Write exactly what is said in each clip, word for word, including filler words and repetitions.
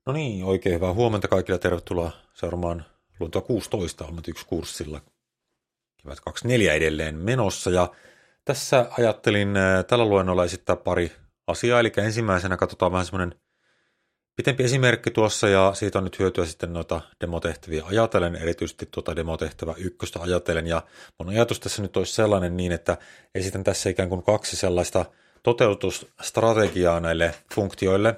No niin, oikein hyvää huomenta kaikille. Tervetuloa seuraamaan Luontoa kuusitoista Almat yksi kurssilla. Kevät kaksikymmentäneljä edelleen menossa. Ja tässä ajattelin äh, tällä luennolla esittää pari asiaa. Eli ensimmäisenä katsotaan vähän semmoinen pitempi esimerkki tuossa, ja siitä on nyt hyötyä sitten noita demotehtäviä ajatellen, erityisesti tuota demotehtävä ykköstä ajatellen. Ja mun ajatus tässä nyt olisi sellainen niin, että esitän tässä ikään kuin kaksi sellaista toteutusstrategiaa näille funktioille.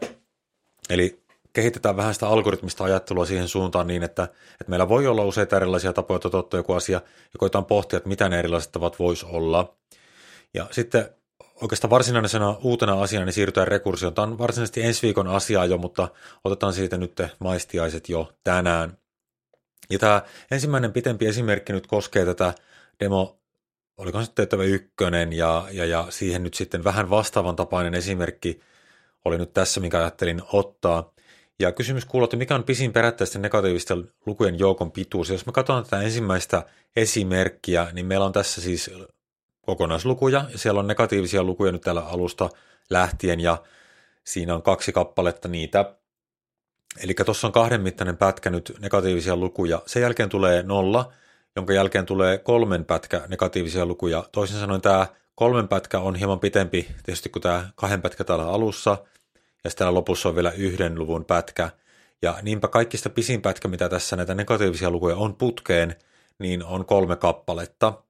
Eli kehitetään vähän sitä algoritmista ajattelua siihen suuntaan niin, että, että meillä voi olla useita erilaisia tapoja toteuttaa joku asia, ja koetaan pohtia, että mitä ne erilaiset tavat voisi olla. Ja sitten oikeastaan varsinaisena uutena asiana niin siirrytään rekursioon. Tämä on varsinaisesti ensi viikon asiaa jo, mutta otetaan siitä nyt maistiaiset jo tänään. Ja tämä ensimmäinen pitempi esimerkki nyt koskee tätä demo, oliko se tehtävä ykkönen, ja, ja, ja siihen nyt sitten vähän vastaavan tapainen esimerkki oli nyt tässä, minkä ajattelin ottaa. Ja kysymys kuuluu, että mikä on pisin perättäisten negatiivisten lukujen joukon pituus. Ja jos me katsotaan tätä ensimmäistä esimerkkiä, niin meillä on tässä siis kokonaislukuja, ja siellä on negatiivisia lukuja nyt täällä alusta lähtien, ja siinä on kaksi kappaletta niitä. Eli tuossa on kahden mittainen pätkä nyt negatiivisia lukuja. Sen jälkeen tulee nolla, jonka jälkeen tulee kolmen pätkä negatiivisia lukuja. Toisin sanoen tämä kolmen pätkä on hieman pitempi tietysti kuin tämä kahden pätkä täällä alussa, ja sitten täällä lopussa on vielä yhden luvun pätkä. Ja niinpä kaikista pisin pätkä, mitä tässä näitä negatiivisia lukuja on putkeen, niin on kolme kappaletta.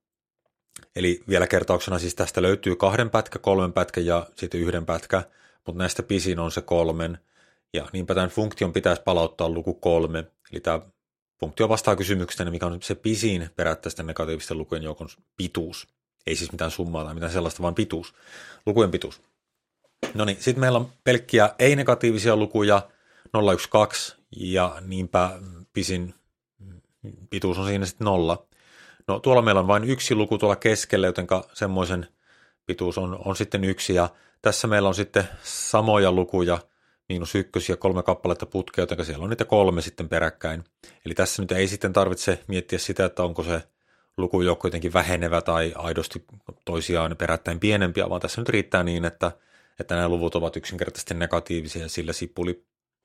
Eli vielä kertauksena siis tästä löytyy kahden pätkä, kolmen pätkä ja sitten yhden pätkä, mutta näistä pisin on se kolmen. Ja niinpä tämän funktion pitäisi palauttaa luku kolme. Eli tämä funktio vastaa kysymykseen, mikä on se pisin perättäisten negatiivisten lukujen joukon pituus. Ei siis mitään summaa tai mitään sellaista, vaan pituus, lukujen pituus. No niin, sitten meillä on pelkkiä ei-negatiivisia lukuja, nolla, yksi, kaksi, ja niinpä pisin pituus on siinä sitten nolla. No tuolla meillä on vain yksi luku tuolla keskellä, joten semmoisen pituus on, on sitten yksi, ja tässä meillä on sitten samoja lukuja, miinus ykkösiä, kolme kappaletta putkea, joten siellä on niitä kolme sitten peräkkäin. Eli tässä nyt ei sitten tarvitse miettiä sitä, että onko se lukujoukko jotenkin vähenevä tai aidosti toisiaan perättäin pienempiä, vaan tässä nyt riittää niin, että, että nämä luvut ovat yksinkertaisesti negatiivisia ja sillä sipuli.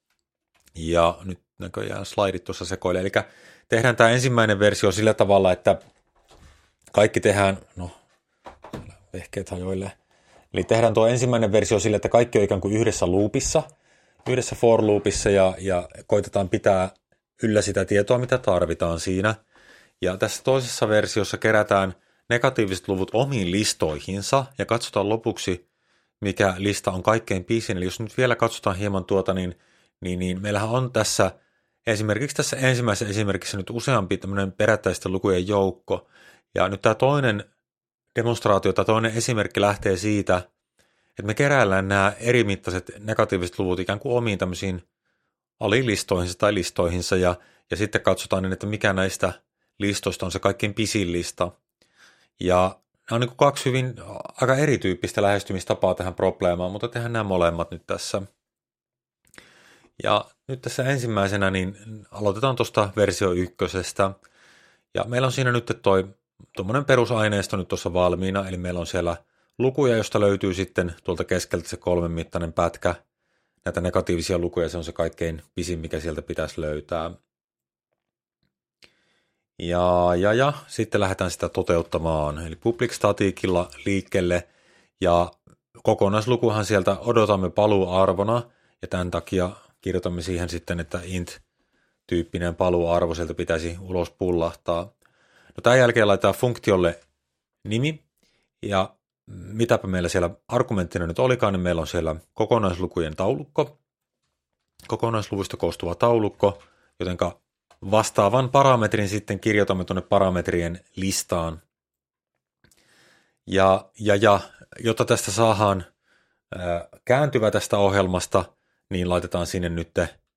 Ja nyt näköjään slaidit tuossa sekoilee. Eli tehdään tämä ensimmäinen versio sillä tavalla, että kaikki tehdään, no vehkeet hajoilee. Eli tehdään tuo ensimmäinen versio sillä, että kaikki on ikään kuin yhdessä loopissa, yhdessä for loopissa ja, ja koitetaan pitää yllä sitä tietoa, mitä tarvitaan siinä. Ja tässä toisessa versiossa kerätään negatiiviset luvut omiin listoihinsa ja katsotaan lopuksi, mikä lista on kaikkein pisin. Eli jos nyt vielä katsotaan hieman tuota, niin, niin, niin meillähän on tässä esimerkiksi tässä ensimmäisessä esimerkissä nyt useampi tämmöinen perättäisten lukujen joukko. Ja nyt tämä toinen demonstraatio tai toinen esimerkki lähtee siitä, että me keräillään nämä erimittaiset negatiiviset luvut ikään kuin omiin tämmöisiin alilistoihinsa tai listoihinsa ja, ja sitten katsotaan niin, että mikä näistä listoista on se kaikkein pisin lista. Ja nämä on niin kuin kaksi hyvin aika erityyppistä lähestymistapaa tähän probleemaan, mutta tehdään nämä molemmat nyt tässä. Ja nyt tässä ensimmäisenä niin aloitetaan tuosta versio ykkösestä. Ja meillä on siinä nyt toi tuommoinen perusaineisto nyt tuossa valmiina, eli meillä on siellä lukuja, josta löytyy sitten tuolta keskeltä se kolmen mittainen pätkä. Näitä negatiivisia lukuja, se on se kaikkein pisin, mikä sieltä pitäisi löytää. Ja, ja, ja sitten lähdetään sitä toteuttamaan, eli public staticilla liikkeelle, ja kokonaislukuhan sieltä odotamme paluuarvona, ja tämän takia kirjoitamme siihen sitten, että int-tyyppinen paluuarvo sieltä pitäisi ulos pullahtaa. No tämän jälkeen laitetaan funktiolle nimi, ja mitäpä meillä siellä argumenttina nyt olikaan, niin meillä on siellä kokonaislukujen taulukko, kokonaisluvuista koostuva taulukko, jotenka vastaavan parametrin sitten kirjoitamme tuonne parametrien listaan. Ja, ja, ja jotta tästä saadaan ää, kääntyvä tästä ohjelmasta, niin laitetaan sinne nyt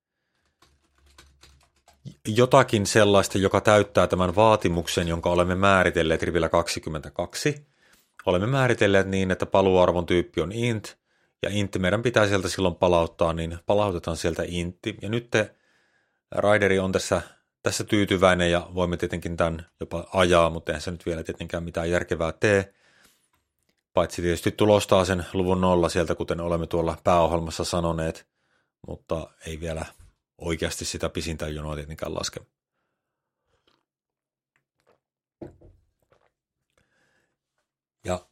jotakin sellaista, joka täyttää tämän vaatimuksen, jonka olemme määritelleet rivillä kaksikymmentäkaksi. Olemme määritelleet niin, että paluuarvon tyyppi on int, ja int meidän pitää sieltä silloin palauttaa, niin palautetaan sieltä intti. Ja nyt Rideri on tässä, tässä tyytyväinen ja voimme tietenkin tämän jopa ajaa, mutta eihän se nyt vielä tietenkään mitään järkevää tee. Paitsi tietysti tulostaa sen luvun nolla sieltä, kuten olemme tuolla pääohjelmassa sanoneet, mutta ei vielä oikeasti sitä pisintä jonoa tietenkään laske. Ja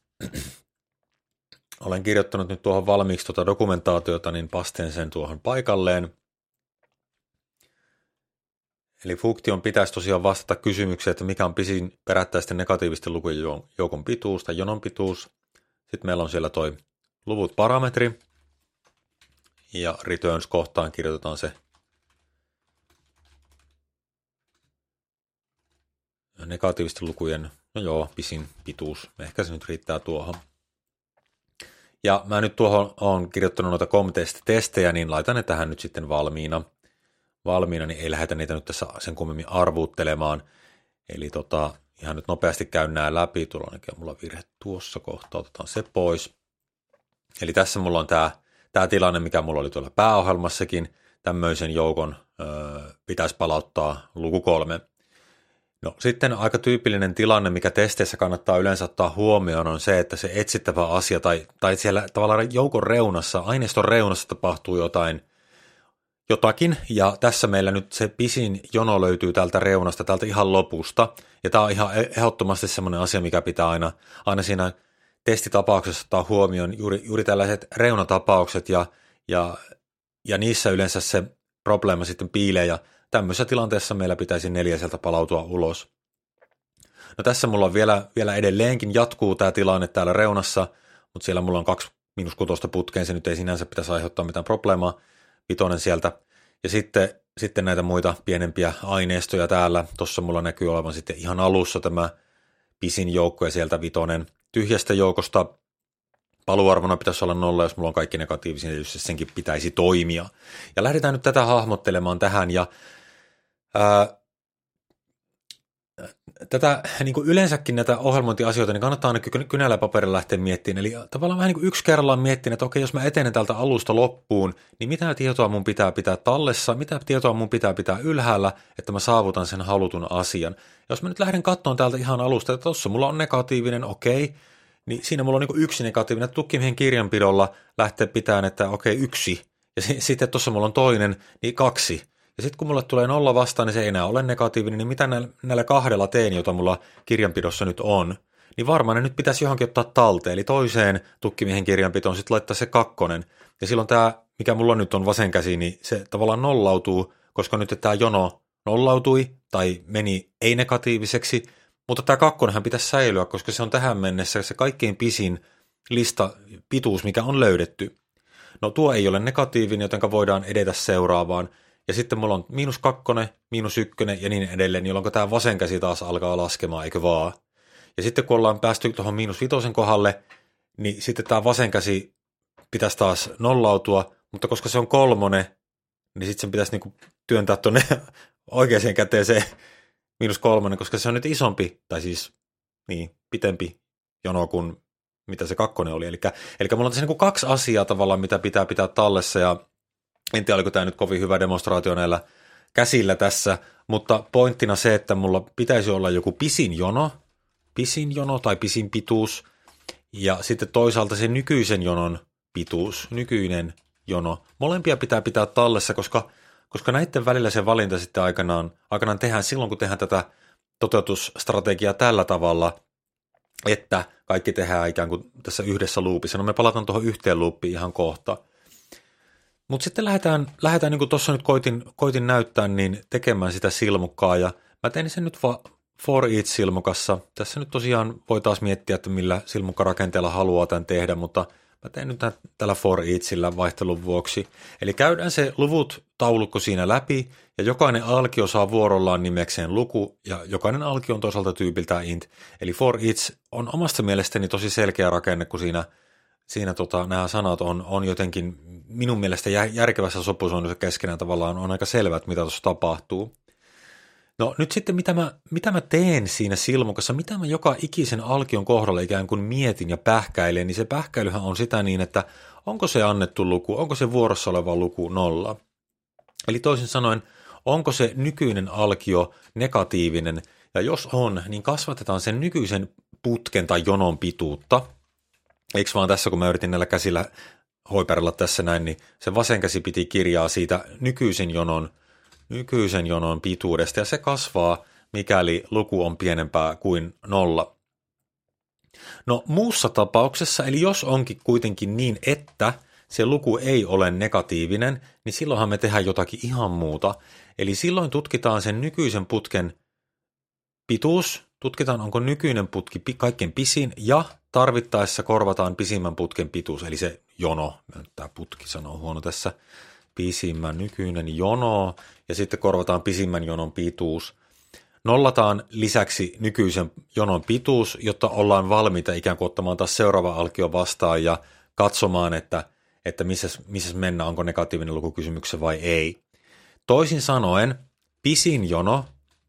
olen kirjoittanut nyt tuohon valmiiksi tuota dokumentaatiota, niin pasteen sen tuohon paikalleen. Eli funktion pitäisi tosiaan vastata kysymykseen, että mikä on pisin perättäisten negatiivisten lukujen joukon pituus tai jonon pituus. Sitten meillä on siellä toi luvut parametri. Ja returns-kohtaan kirjoitetaan se negatiivisten lukujen, no joo, pisin pituus. Ehkä se nyt riittää tuohon. Ja mä nyt tuohon olen kirjoittanut noita com-testejä, niin laitan ne tähän nyt sitten valmiina. Valmiina, niin ei lähdetä niitä nyt tässä sen kummemmin arvuuttelemaan. Eli tota, ihan nyt nopeasti käyn nämä läpi. Tuolla on ainakin mulla virhe tuossa kohtaa, otetaan se pois. Eli tässä mulla on tämä, tämä tilanne, mikä mulla oli tuolla pääohjelmassakin. Tämmöisen joukon ö, pitäisi palauttaa luku kolme. No sitten aika tyypillinen tilanne, mikä testeissä kannattaa yleensä ottaa huomioon, on se, että se etsittävä asia tai, tai siellä tavallaan joukon reunassa, aineiston reunassa tapahtuu jotain, jotakin, ja tässä meillä nyt se pisin jono löytyy täältä reunasta, täältä ihan lopusta, ja tämä on ihan ehdottomasti semmoinen asia, mikä pitää aina, aina siinä testitapauksessa ottaa huomioon, juuri, juuri tällaiset reunatapaukset, ja, ja, ja niissä yleensä se probleema sitten piilee, ja tämmöisessä tilanteessa meillä pitäisi neljäseltä palautua ulos. No tässä mulla on vielä, vielä edelleenkin jatkuu tämä tilanne täällä reunassa, mutta siellä mulla on kaksi miinus kutosta putkeen, se nyt ei sinänsä pitäisi aiheuttaa mitään probleemaa, vitonen sieltä. Ja sitten, sitten näitä muita pienempiä aineistoja täällä. Tuossa mulla näkyy olevan sitten ihan alussa tämä pisin joukko ja sieltä vitonen. Tyhjästä joukosta paluarvona pitäisi olla nolla, jos mulla on kaikki negatiivisia, niin senkin pitäisi toimia. Ja lähdetään nyt tätä hahmottelemaan tähän. Ja ää, tätä niin kuin yleensäkin näitä ohjelmointiasioita, niin kannattaa aina kynällä ja paperilla lähteä miettimään. Eli tavallaan vähän niin kuin yksi kerrallaan miettimään, että okei, jos mä etenen tältä alusta loppuun, niin mitä tietoa mun pitää pitää tallessa, mitä tietoa mun pitää pitää ylhäällä, että mä saavutan sen halutun asian. Ja jos mä nyt lähden katsomaan täältä ihan alusta, että tossa mulla on negatiivinen, okei, niin siinä mulla on niin kuin yksi negatiivinen, tukkimiehen kirjanpidolla lähtee pitämään, että okei, yksi. Ja sitten tuossa mulla on toinen, niin kaksi. Ja sitten kun mulle tulee nolla vastaan, niin se ei enää ole negatiivinen, niin mitä näillä, näillä kahdella teen, jota mulla kirjanpidossa nyt on, niin varmaan ne nyt pitäisi johonkin ottaa talteen. Eli toiseen tukkimiehen kirjanpitoon sitten laittaa se kakkonen. Ja silloin tämä, mikä mulla nyt on vasen käsi, niin se tavallaan nollautuu, koska nyt tämä jono nollautui tai meni ei-negatiiviseksi, mutta tämä kakkonenhan pitäisi säilyä, koska se on tähän mennessä se kaikkein pisin lista pituus, mikä on löydetty. No tuo ei ole negatiivinen, joten voidaan edetä seuraavaan. Ja sitten mulla on miinus kakkonen, miinus ykkönen ja niin edelleen, jolloin tämä vasen käsi taas alkaa laskemaan, eikö vaan? Ja sitten kun ollaan päästy tuohon miinus vitosen kohdalle, niin sitten tämä vasen käsi pitäisi taas nollautua, mutta koska se on kolmonen, niin sitten sen pitäisi niinku työntää tuonne oikeaan käteen se miinus kolmonen, koska se on nyt isompi, tai siis niin, pitempi jono kuin mitä se kakkonen oli. Eli, eli mulla on tässä niinku kaksi asiaa tavallaan, mitä pitää pitää tallessa, ja en tiedä, oliko tämä nyt kovin hyvä demonstraatio näillä käsillä tässä, mutta pointtina se, että mulla pitäisi olla joku pisin jono, pisin jono tai pisin pituus, ja sitten toisaalta se nykyisen jonon pituus, nykyinen jono. Molempia pitää pitää tallessa, koska, koska näiden välillä se valinta sitten aikanaan, aikanaan tehdään silloin, kun tehdään tätä toteutusstrategiaa tällä tavalla, että kaikki tehdään ikään kuin tässä yhdessä loopissa. No me palataan tuohon yhteen loopiin ihan kohta. Mutta sitten lähdetään, lähdetään niin kuin tuossa nyt koitin, koitin näyttää, niin tekemään sitä silmukkaa, ja mä tein sen nyt va- for each-silmukassa. Tässä nyt tosiaan voi taas miettiä, että millä silmukkarakenteella haluaa tämän tehdä, mutta mä teen nyt tämän, tällä for eachillä vaihtelun vuoksi. Eli käydään se luvut taulukko siinä läpi, ja jokainen alkio saa vuorollaan nimekseen luku, ja jokainen alkio on toisaalta tyypiltään int. Eli for each on omasta mielestäni tosi selkeä rakenne, kun siinä Siinä tota, nämä sanat on, on jotenkin minun mielestä järkevässä sopusoinnussa keskenään tavallaan on aika selvä, että mitä tuossa tapahtuu. No nyt sitten mitä mä, mitä mä teen siinä silmukassa, mitä mä joka ikisen alkion kohdalla ikään kuin mietin ja pähkäilen, niin se pähkäilyhän on sitä niin, että onko se annettu luku, onko se vuorossa oleva luku nolla. Eli toisin sanoen, onko se nykyinen alkio negatiivinen, ja jos on, niin kasvatetaan sen nykyisen putken tai jonon pituutta. Eikö vaan tässä, kun mä yritin näillä käsillä hoiperilla tässä näin, niin se vasen käsi piti kirjaa siitä nykyisen jonon, nykyisen jonon pituudesta, ja se kasvaa, mikäli luku on pienempää kuin nolla. No muussa tapauksessa, eli jos onkin kuitenkin niin, että se luku ei ole negatiivinen, niin silloinhan me tehdään jotakin ihan muuta. Eli silloin tutkitaan sen nykyisen putken pituus, tutkitaan onko nykyinen putki kaikkein pisin ja tarvittaessa korvataan pisimmän putken pituus, eli se jono, tämä putki sanoo huono tässä, pisimmän nykyinen jono ja sitten korvataan pisimmän jonon pituus. Nollataan lisäksi nykyisen jonon pituus, jotta ollaan valmiita ikään kuin ottamaan taas seuraava alkio vastaan ja katsomaan, että, että missä, missä mennään, onko negatiivinen luku kysymyksessä vai ei. Toisin sanoen, pisin jono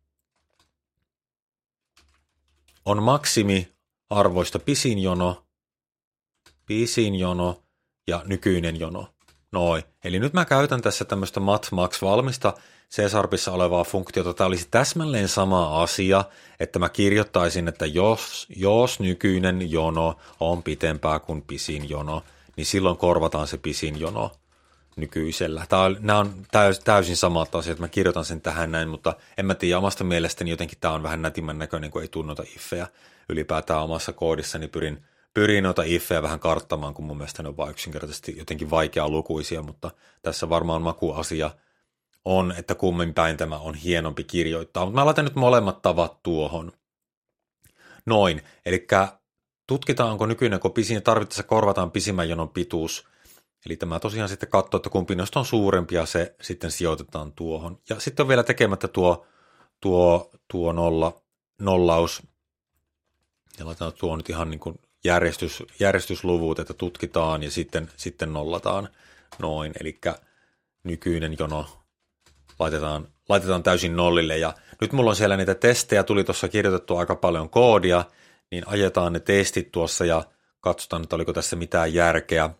on maksimiarvoista pisin jono, pisin jono ja nykyinen jono. Noin. Eli nyt mä käytän tässä tämmöistä matmax-valmista C-sharpissa olevaa funktiota. Tämä olisi täsmälleen sama asia, että mä kirjoittaisin, että jos, jos nykyinen jono on pitempää kuin pisin jono, niin silloin korvataan se pisin jono nykyisellä. Tämä on, nämä on täysin samat asiat. Mä kirjoitan sen tähän näin, mutta en mä tiedä, omasta mielestäni jotenkin tämä on vähän nätimmän näköinen, kun ei tunne noita iffejä ylipäätään omassa koodissani. Pyrin, pyrin noita iffejä vähän karttamaan, kun mun mielestä ne on vaan yksinkertaisesti jotenkin vaikealukuisia, mutta tässä varmaan makuasia on, että kummin päin tämä on hienompi kirjoittaa. Mutta mä laitan nyt molemmat tavat tuohon. Noin, eli tutkitaan, onko nykyinen, kun pisin, tarvittaessa korvataan pisimmän jonon pituus. Eli tämä tosiaan sitten katsoo, että kumpi noista on suurempi ja se sitten sijoitetaan tuohon. Ja sitten on vielä tekemättä tuo, tuo, tuo nolla, nollaus. Ja laitetaan tuo nyt ihan niin kuin järjestys, järjestysluvut, että tutkitaan ja sitten, sitten nollataan noin. Eli nykyinen jono laitetaan, laitetaan täysin nollille. Ja nyt mulla on siellä niitä testejä, tuli tuossa kirjoitettu aika paljon koodia, niin ajetaan ne testit tuossa ja katsotaan, että oliko tässä mitään järkeä.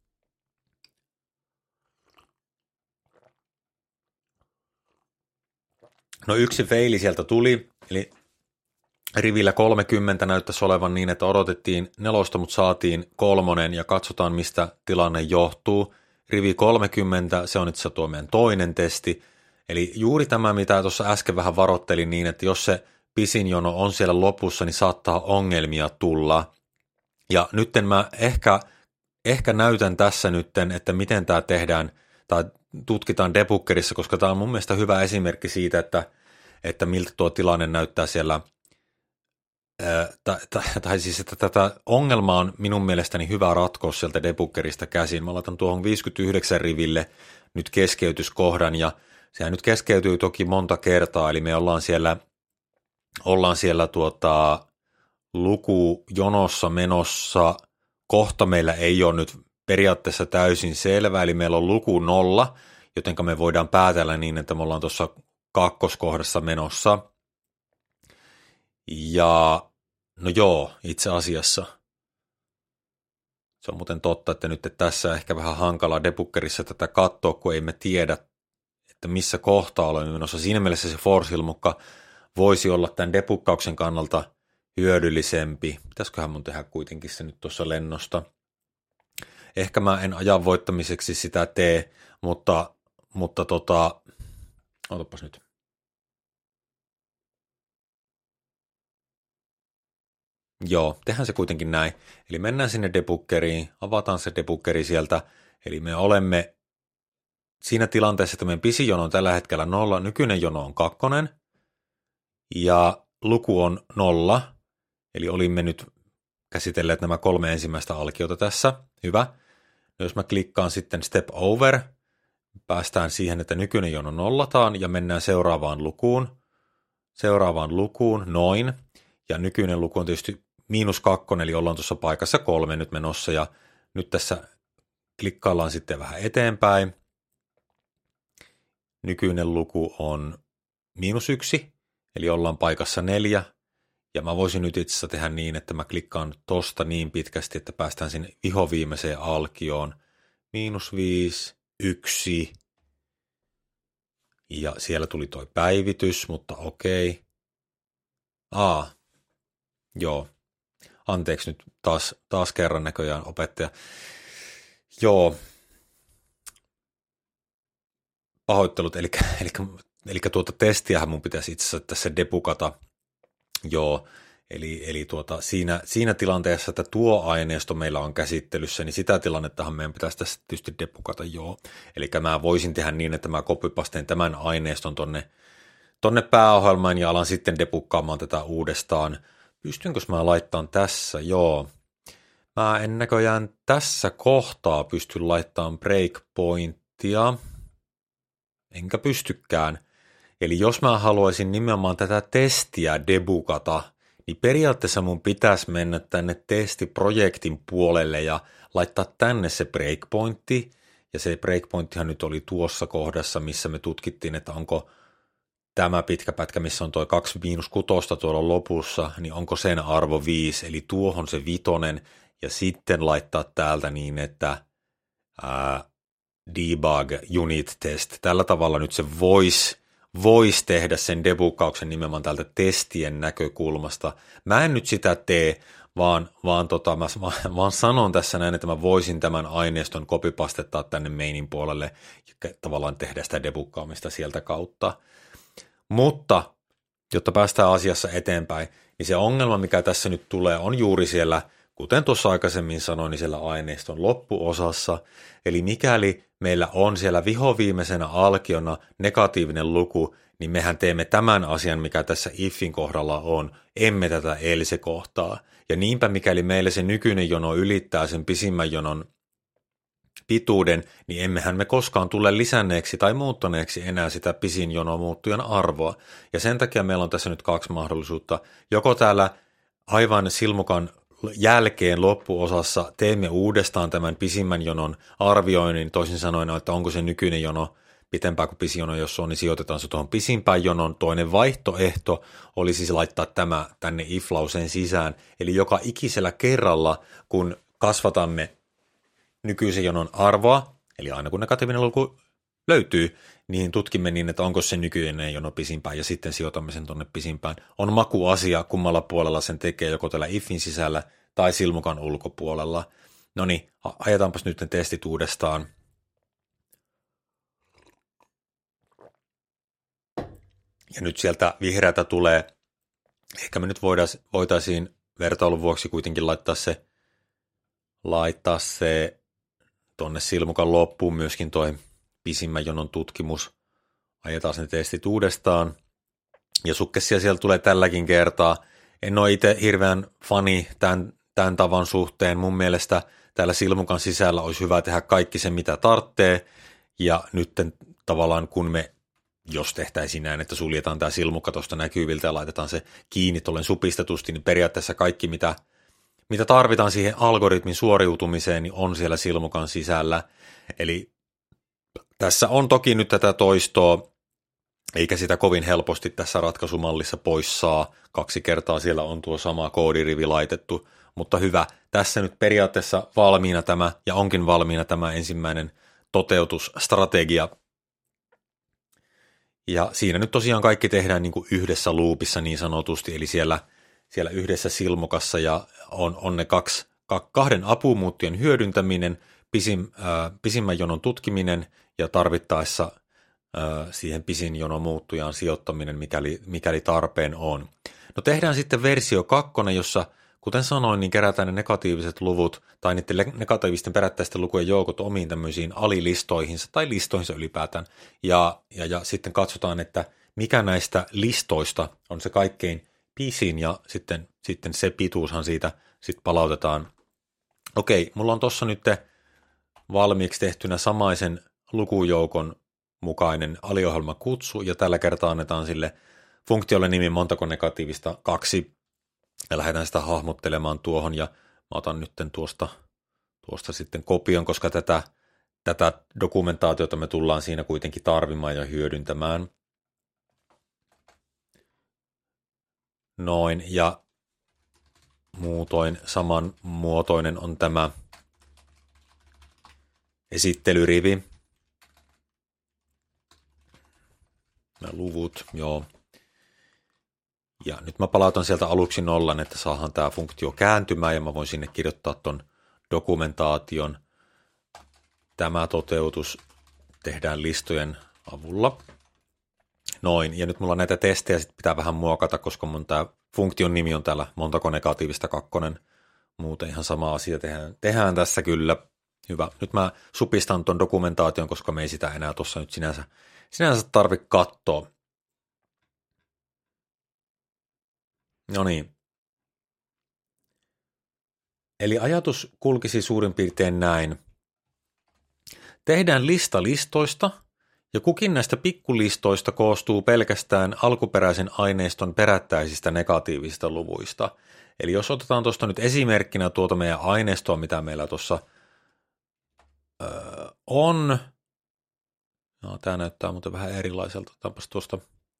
No yksi feili sieltä tuli, eli rivillä kolmekymmentä näyttäisi olevan niin, että odotettiin nelosta, mutta saatiin kolmonen ja katsotaan, mistä tilanne johtuu. Rivi kolmekymmentä, se on itse asiassa tuo meidän toinen testi. Eli juuri tämä, mitä tuossa äsken vähän varoittelin niin, että jos se pisin jono on siellä lopussa, niin saattaa ongelmia tulla. Ja nytten mä ehkä, ehkä näytän tässä nytten, että miten tämä tehdään tai tutkitaan debuggerissa, koska tämä on mun mielestä hyvä esimerkki siitä, että, että miltä tuo tilanne näyttää siellä. Tai, tai, tai siis, että tätä ongelmaa on minun mielestäni hyvä ratkoa sieltä debuggerista käsin. Mä laitan tuohon viisikymmentäyhdeksän riville nyt keskeytyskohdan, ja sehän nyt keskeytyy toki monta kertaa, eli me ollaan siellä, ollaan siellä tuota, lukujonossa menossa. Kohta meillä ei ole nyt periaatteessa täysin selvä, eli meillä on luku nolla, jotenka me voidaan päätellä niin, että me ollaan tuossa kakkoskohdassa menossa. Ja no joo, itse asiassa. Se on muuten totta, että nyt että tässä ehkä vähän hankala debuggerissa tätä katsoa, kun ei me tiedä, että missä kohtaa olemme menossa. Siinä mielessä se force-ilmukka voisi olla tämän debuggauksen kannalta hyödyllisempi. Pitäisiköhän mun tehdä kuitenkin se nyt tuossa lennosta. Ehkä mä en ajan voittamiseksi sitä tee, mutta, mutta tota, otapas nyt. Joo, tehdään se kuitenkin näin. Eli mennään sinne debuggeriin, avataan se debuggeri sieltä. Eli me olemme siinä tilanteessa, että meidän pisin jono on tällä hetkellä nolla, nykyinen jono on kakkonen ja luku on nolla. Eli olimme nyt käsitelleet nämä kolme ensimmäistä alkiota tässä. Hyvä. No jos mä klikkaan sitten step over, päästään siihen, että nykyinen jono nollataan ja mennään seuraavaan lukuun. Seuraavaan lukuun, noin. Ja nykyinen luku on tietysti miinus kakkonen, eli ollaan tuossa paikassa kolme nyt menossa. Ja nyt tässä klikkaillaan sitten vähän eteenpäin. Nykyinen luku on miinus yksi, eli ollaan paikassa neljä. Ja mä voisin nyt itse asiassa tehdä niin, että mä klikkaan tosta niin pitkästi, että päästään sinne vihoviimeiseen alkioon. Miinus viisi, yksi. Ja siellä tuli toi päivitys, mutta okei. Aa, joo. Anteeksi nyt taas, taas kerran näköjään opettaja. Joo, pahoittelut, eli, eli, eli tuota testiähän mun pitäisi itse asiassa tässä debugata, joo, eli, eli tuota, siinä, siinä tilanteessa, että tuo aineisto meillä on käsittelyssä, niin sitä tilannettahan meidän pitäisi tässä tietysti debugata, joo, eli mä voisin tehdä niin, että mä copypasteen tämän aineiston tonne, tonne pääohjelmaan ja alan sitten debuggaamaan tätä uudestaan. Pystynkö mä laittamaan tässä, joo. Mä en näköjään tässä kohtaa pysty laittamaan breakpointtia, enkä pystykään. Eli jos mä haluaisin nimenomaan tätä testiä debugata, niin periaatteessa mun pitäisi mennä tänne testiprojektin puolelle ja laittaa tänne se breakpointti. Ja se breakpointtihan nyt oli tuossa kohdassa, missä me tutkittiin, että onko tämä pitkä pätkä, missä on tuo kaksi miinus kutosta tuolla lopussa, niin onko sen arvo viisi, eli tuohon se vitonen, ja sitten laittaa täältä niin, että ää, debug unit test. Tällä tavalla nyt se voisi vois tehdä sen debuggauksen nimenomaan täältä testien näkökulmasta. Mä en nyt sitä tee, vaan, vaan, tota, mä, vaan sanon tässä näin, että mä voisin tämän aineiston copypastettaa tänne mainin puolelle ja tavallaan tehdä sitä debuggaamista sieltä kautta. Mutta, jotta päästään asiassa eteenpäin, niin se ongelma, mikä tässä nyt tulee, on juuri siellä, kuten tuossa aikaisemmin sanoin, niin siellä aineiston loppuosassa. Eli mikäli meillä on siellä vihoviimeisenä alkiona negatiivinen luku, niin mehän teemme tämän asian, mikä tässä ifin kohdalla on, emme tätä else-kohtaa. Ja niinpä mikäli meillä se nykyinen jono ylittää sen pisimmän jonon pituuden, niin emmehän me koskaan tule lisänneeksi tai muuttaneeksi enää sitä pisin jono muuttujan arvoa. Ja sen takia meillä on tässä nyt kaksi mahdollisuutta. Joko täällä aivan silmukan jälkeen loppuosassa teemme uudestaan tämän pisimmän jonon arvioinnin, toisin sanoen, että onko se nykyinen jono pitempää kuin pisin jono, jos on, niin sijoitetaan se tuohon pisimpään jonon. Toinen vaihtoehto olisi siis laittaa tämä tänne if-lauseen sisään, eli joka ikisellä kerralla, kun kasvatamme nykyisen jonon arvoa, eli aina kun negatiivinen luku löytyy, niin tutkimme niin, että onko se nykyinen jono pisimpään ja sitten sijoitamme sen tuonne pisimpään. On makuasia, kummalla puolella sen tekee, joko täällä ifin sisällä tai silmukan ulkopuolella. No niin, ajetaanpas nyt ne testit uudestaan. Ja nyt sieltä vihreätä tulee, ehkä me nyt voitaisiin vertailun vuoksi kuitenkin laittaa se, laittaa se tuonne silmukan loppuun myöskin toi pisimmän jonon tutkimus. Ajetaan ne testit uudestaan. Ja sukkessia siellä tulee tälläkin kertaa. En ole itse hirveän fani tämän, tämän tavan suhteen. Mun mielestä täällä silmukan sisällä olisi hyvä tehdä kaikki se, mitä tarvitsee. Ja nyt tavallaan kun me, jos tehtäisiin näin, että suljetaan tämä silmukka tuosta näkyviltä ja laitetaan se kiinni tuolleen supistetusti, niin periaatteessa kaikki, mitä mitä tarvitaan siihen algoritmin suoriutumiseen, niin on siellä silmukan sisällä. Eli tässä on toki nyt tätä toistoa, eikä sitä kovin helposti tässä ratkaisumallissa pois saa. Kaksi kertaa siellä on tuo sama koodirivi laitettu, mutta hyvä. Tässä nyt periaatteessa valmiina tämä, ja onkin valmiina tämä ensimmäinen toteutusstrategia. Ja siinä nyt tosiaan kaikki tehdään niin kuin yhdessä loopissa niin sanotusti, eli siellä siellä yhdessä silmukassa ja on, on ne kaksi, kahden apumuuttien hyödyntäminen, pisim, äh, pisimmän jonon tutkiminen ja tarvittaessa äh, siihen pisin jonon muuttujaan sijoittaminen, mikäli, mikäli tarpeen on. No tehdään sitten versio kakkonen, jossa, kuten sanoin, niin kerätään ne negatiiviset luvut tai niiden negatiivisten perättäisten lukujen joukot omiin tämmöisiin alilistoihinsa tai listoihinsa ylipäätään ja, ja, ja sitten katsotaan, että mikä näistä listoista on se kaikkein pisin ja sitten, sitten se pituushan siitä sit palautetaan. Okei, mulla on tuossa nyt valmiiksi tehtynä samaisen lukujoukon mukainen aliohjelmakutsu ja tällä kertaa annetaan sille funktiolle nimi montako negatiivista kaksi ja lähdetään sitä hahmottelemaan tuohon ja mä otan nyt tuosta, tuosta sitten kopion, koska tätä, tätä dokumentaatiota me tullaan siinä kuitenkin tarvimaan ja hyödyntämään. Noin, ja muutoin samanmuotoinen on tämä esittelyrivi. Nämä luvut, joo. Ja nyt mä palautan sieltä aluksi nollan, että saadaan tämä funktio kääntymään, ja mä voin sinne kirjoittaa ton dokumentaation. tämä toteutus tehdään listojen avulla. Noin, ja nyt mulla on näitä testejä, sit pitää vähän muokata, koska mun tämä funktion nimi on täällä montako negatiivista kakkonen. Muuten ihan sama asia tehdään, tehdään tässä kyllä. Hyvä. Nyt mä supistan ton dokumentaation, koska me ei sitä enää tuossa nyt sinänsä, sinänsä tarvitse katsoa. No niin. Eli ajatus kulkisi suurin piirtein näin. Tehdään lista listoista, ja kukin näistä pikkulistoista koostuu pelkästään alkuperäisen aineiston perättäisistä negatiivisista luvuista. Eli jos otetaan tuosta nyt esimerkkinä tuota meidän aineistoa, mitä meillä tuossa öö, on. No, tämä näyttää muuten vähän erilaiselta. Otetaanpas tuosta.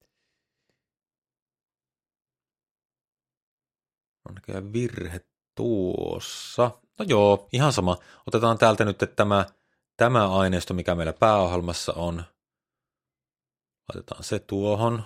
On näköjään virhe tuossa. No joo, ihan sama. Otetaan täältä nyt että tämä, tämä aineisto, mikä meillä pääohjelmassa on. Laitetaan se tuohon.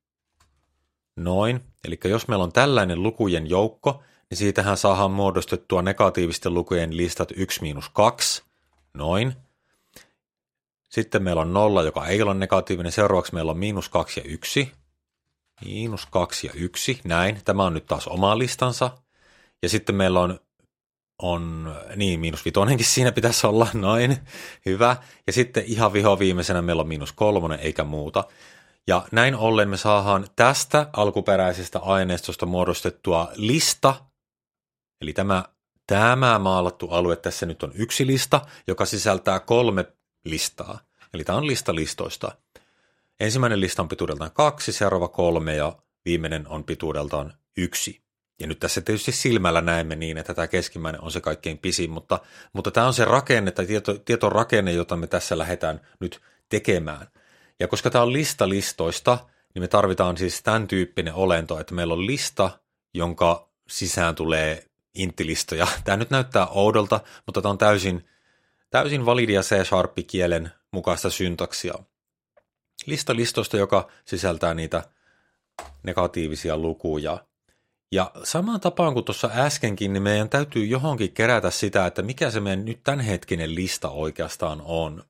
Noin. Eli jos meillä on tällainen lukujen joukko, niin siitähän saadaan muodostettua negatiivisten lukujen listat yksi miinus kaksi. Noin. Sitten meillä on nolla, joka ei ole negatiivinen. Seuraavaksi meillä on miinus kaksi ja yksi. Miinus kaksi ja yksi. Näin. Tämä on nyt taas oma listansa. Ja sitten meillä on, on niin, miinus vitonenkin siinä pitäisi olla. Noin. Hyvä. Ja sitten ihan viho viimeisenä meillä on miinus kolmonen eikä muuta. Ja näin ollen me saadaan tästä alkuperäisestä aineistosta muodostettua lista, eli tämä, tämä maalattu alue tässä nyt on yksi lista, joka sisältää kolme listaa. Eli tämä on lista listoista. Ensimmäinen lista on pituudeltaan kaksi, seuraava kolme ja viimeinen on pituudeltaan yksi. Ja nyt tässä tietysti silmällä näemme niin, että tämä keskimmäinen on se kaikkein pisin, mutta, mutta tämä on se rakenne tai tieto, tietorakenne, jota me tässä lähdetään nyt tekemään. Ja koska tämä on lista listoista, niin me tarvitaan siis tämän tyyppinen olento, että meillä on lista, jonka sisään tulee inttilistoja. Tämä nyt näyttää oudolta, mutta tämä on täysin, täysin validia C-sharp-kielen mukaista syntaksia. Lista listoista, joka sisältää niitä negatiivisia lukuja. Ja samaan tapaan kuin tuossa äskenkin, niin meidän täytyy johonkin kerätä sitä, että mikä se meidän nyt tämänhetkinen lista oikeastaan on.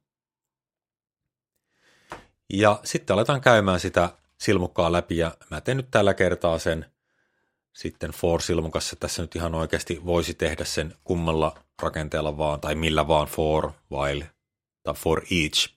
Ja sitten aletaan käymään sitä silmukkaa läpi, ja mä teen nyt tällä kertaa sen sitten for-silmukassa. Tässä nyt ihan oikeasti voisi tehdä sen kummalla rakenteella vaan, tai millä vaan for, while tai for each.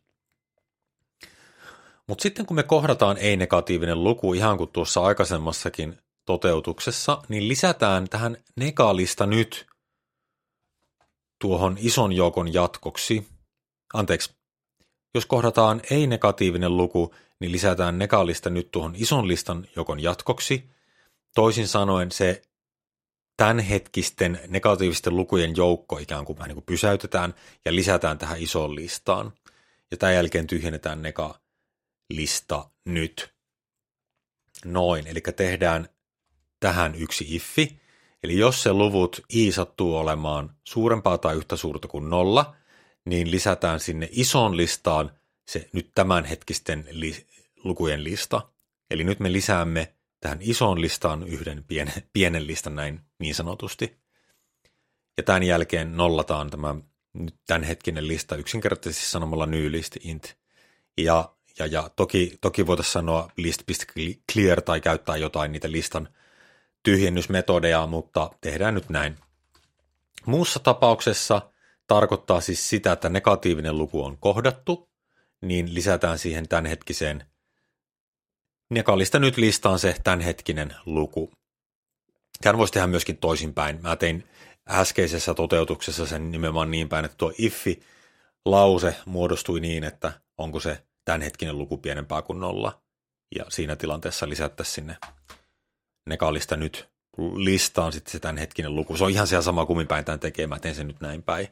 Mutta sitten kun me kohdataan ei-negatiivinen luku, ihan kuin tuossa aikaisemmassakin toteutuksessa, niin lisätään tähän negalista nyt tuohon ison joukon jatkoksi. Anteeksi. Jos kohdataan ei-negatiivinen luku, niin lisätään negalista nyt tuohon ison listan joukon jatkoksi. Toisin sanoen se tämänhetkisten negatiivisten lukujen joukko ikään kuin vähän niin kuin pysäytetään ja lisätään tähän isoon listaan. Ja tämän jälkeen tyhjennetään negalista nyt. Noin, eli tehdään tähän yksi iffi. Eli jos se luvut i sattuu olemaan suurempaa tai yhtä suurta kuin nolla, niin lisätään sinne isoon listaan se nyt tämänhetkisten li- lukujen lista. Eli nyt me lisäämme tähän isoon listaan yhden pienen, pienen listan näin niin sanotusti. Ja tämän jälkeen nollataan tämä nyt tämänhetkinen lista yksinkertaisesti sanomalla new list int. Ja, ja, ja toki, toki voitaisiin sanoa list.clear tai käyttää jotain niitä listan tyhjennysmetodeja, mutta tehdään nyt näin. Muussa tapauksessa tarkoittaa siis sitä, että negatiivinen luku on kohdattu, niin lisätään siihen tämänhetkiseen negalista nyt listaan se tämänhetkinen luku. Tämän voisi tehdä myöskin toisinpäin. Mä tein äskeisessä toteutuksessa sen nimenomaan niin päin, että tuo if-lause muodostui niin, että onko se tämänhetkinen luku pienempää kuin nolla. Ja siinä tilanteessa lisättäisiin sinne negalista nyt listaan sitten se tämänhetkinen luku. Se on ihan se sama kummin päin tämän tekemään. Teen sen nyt näin päin.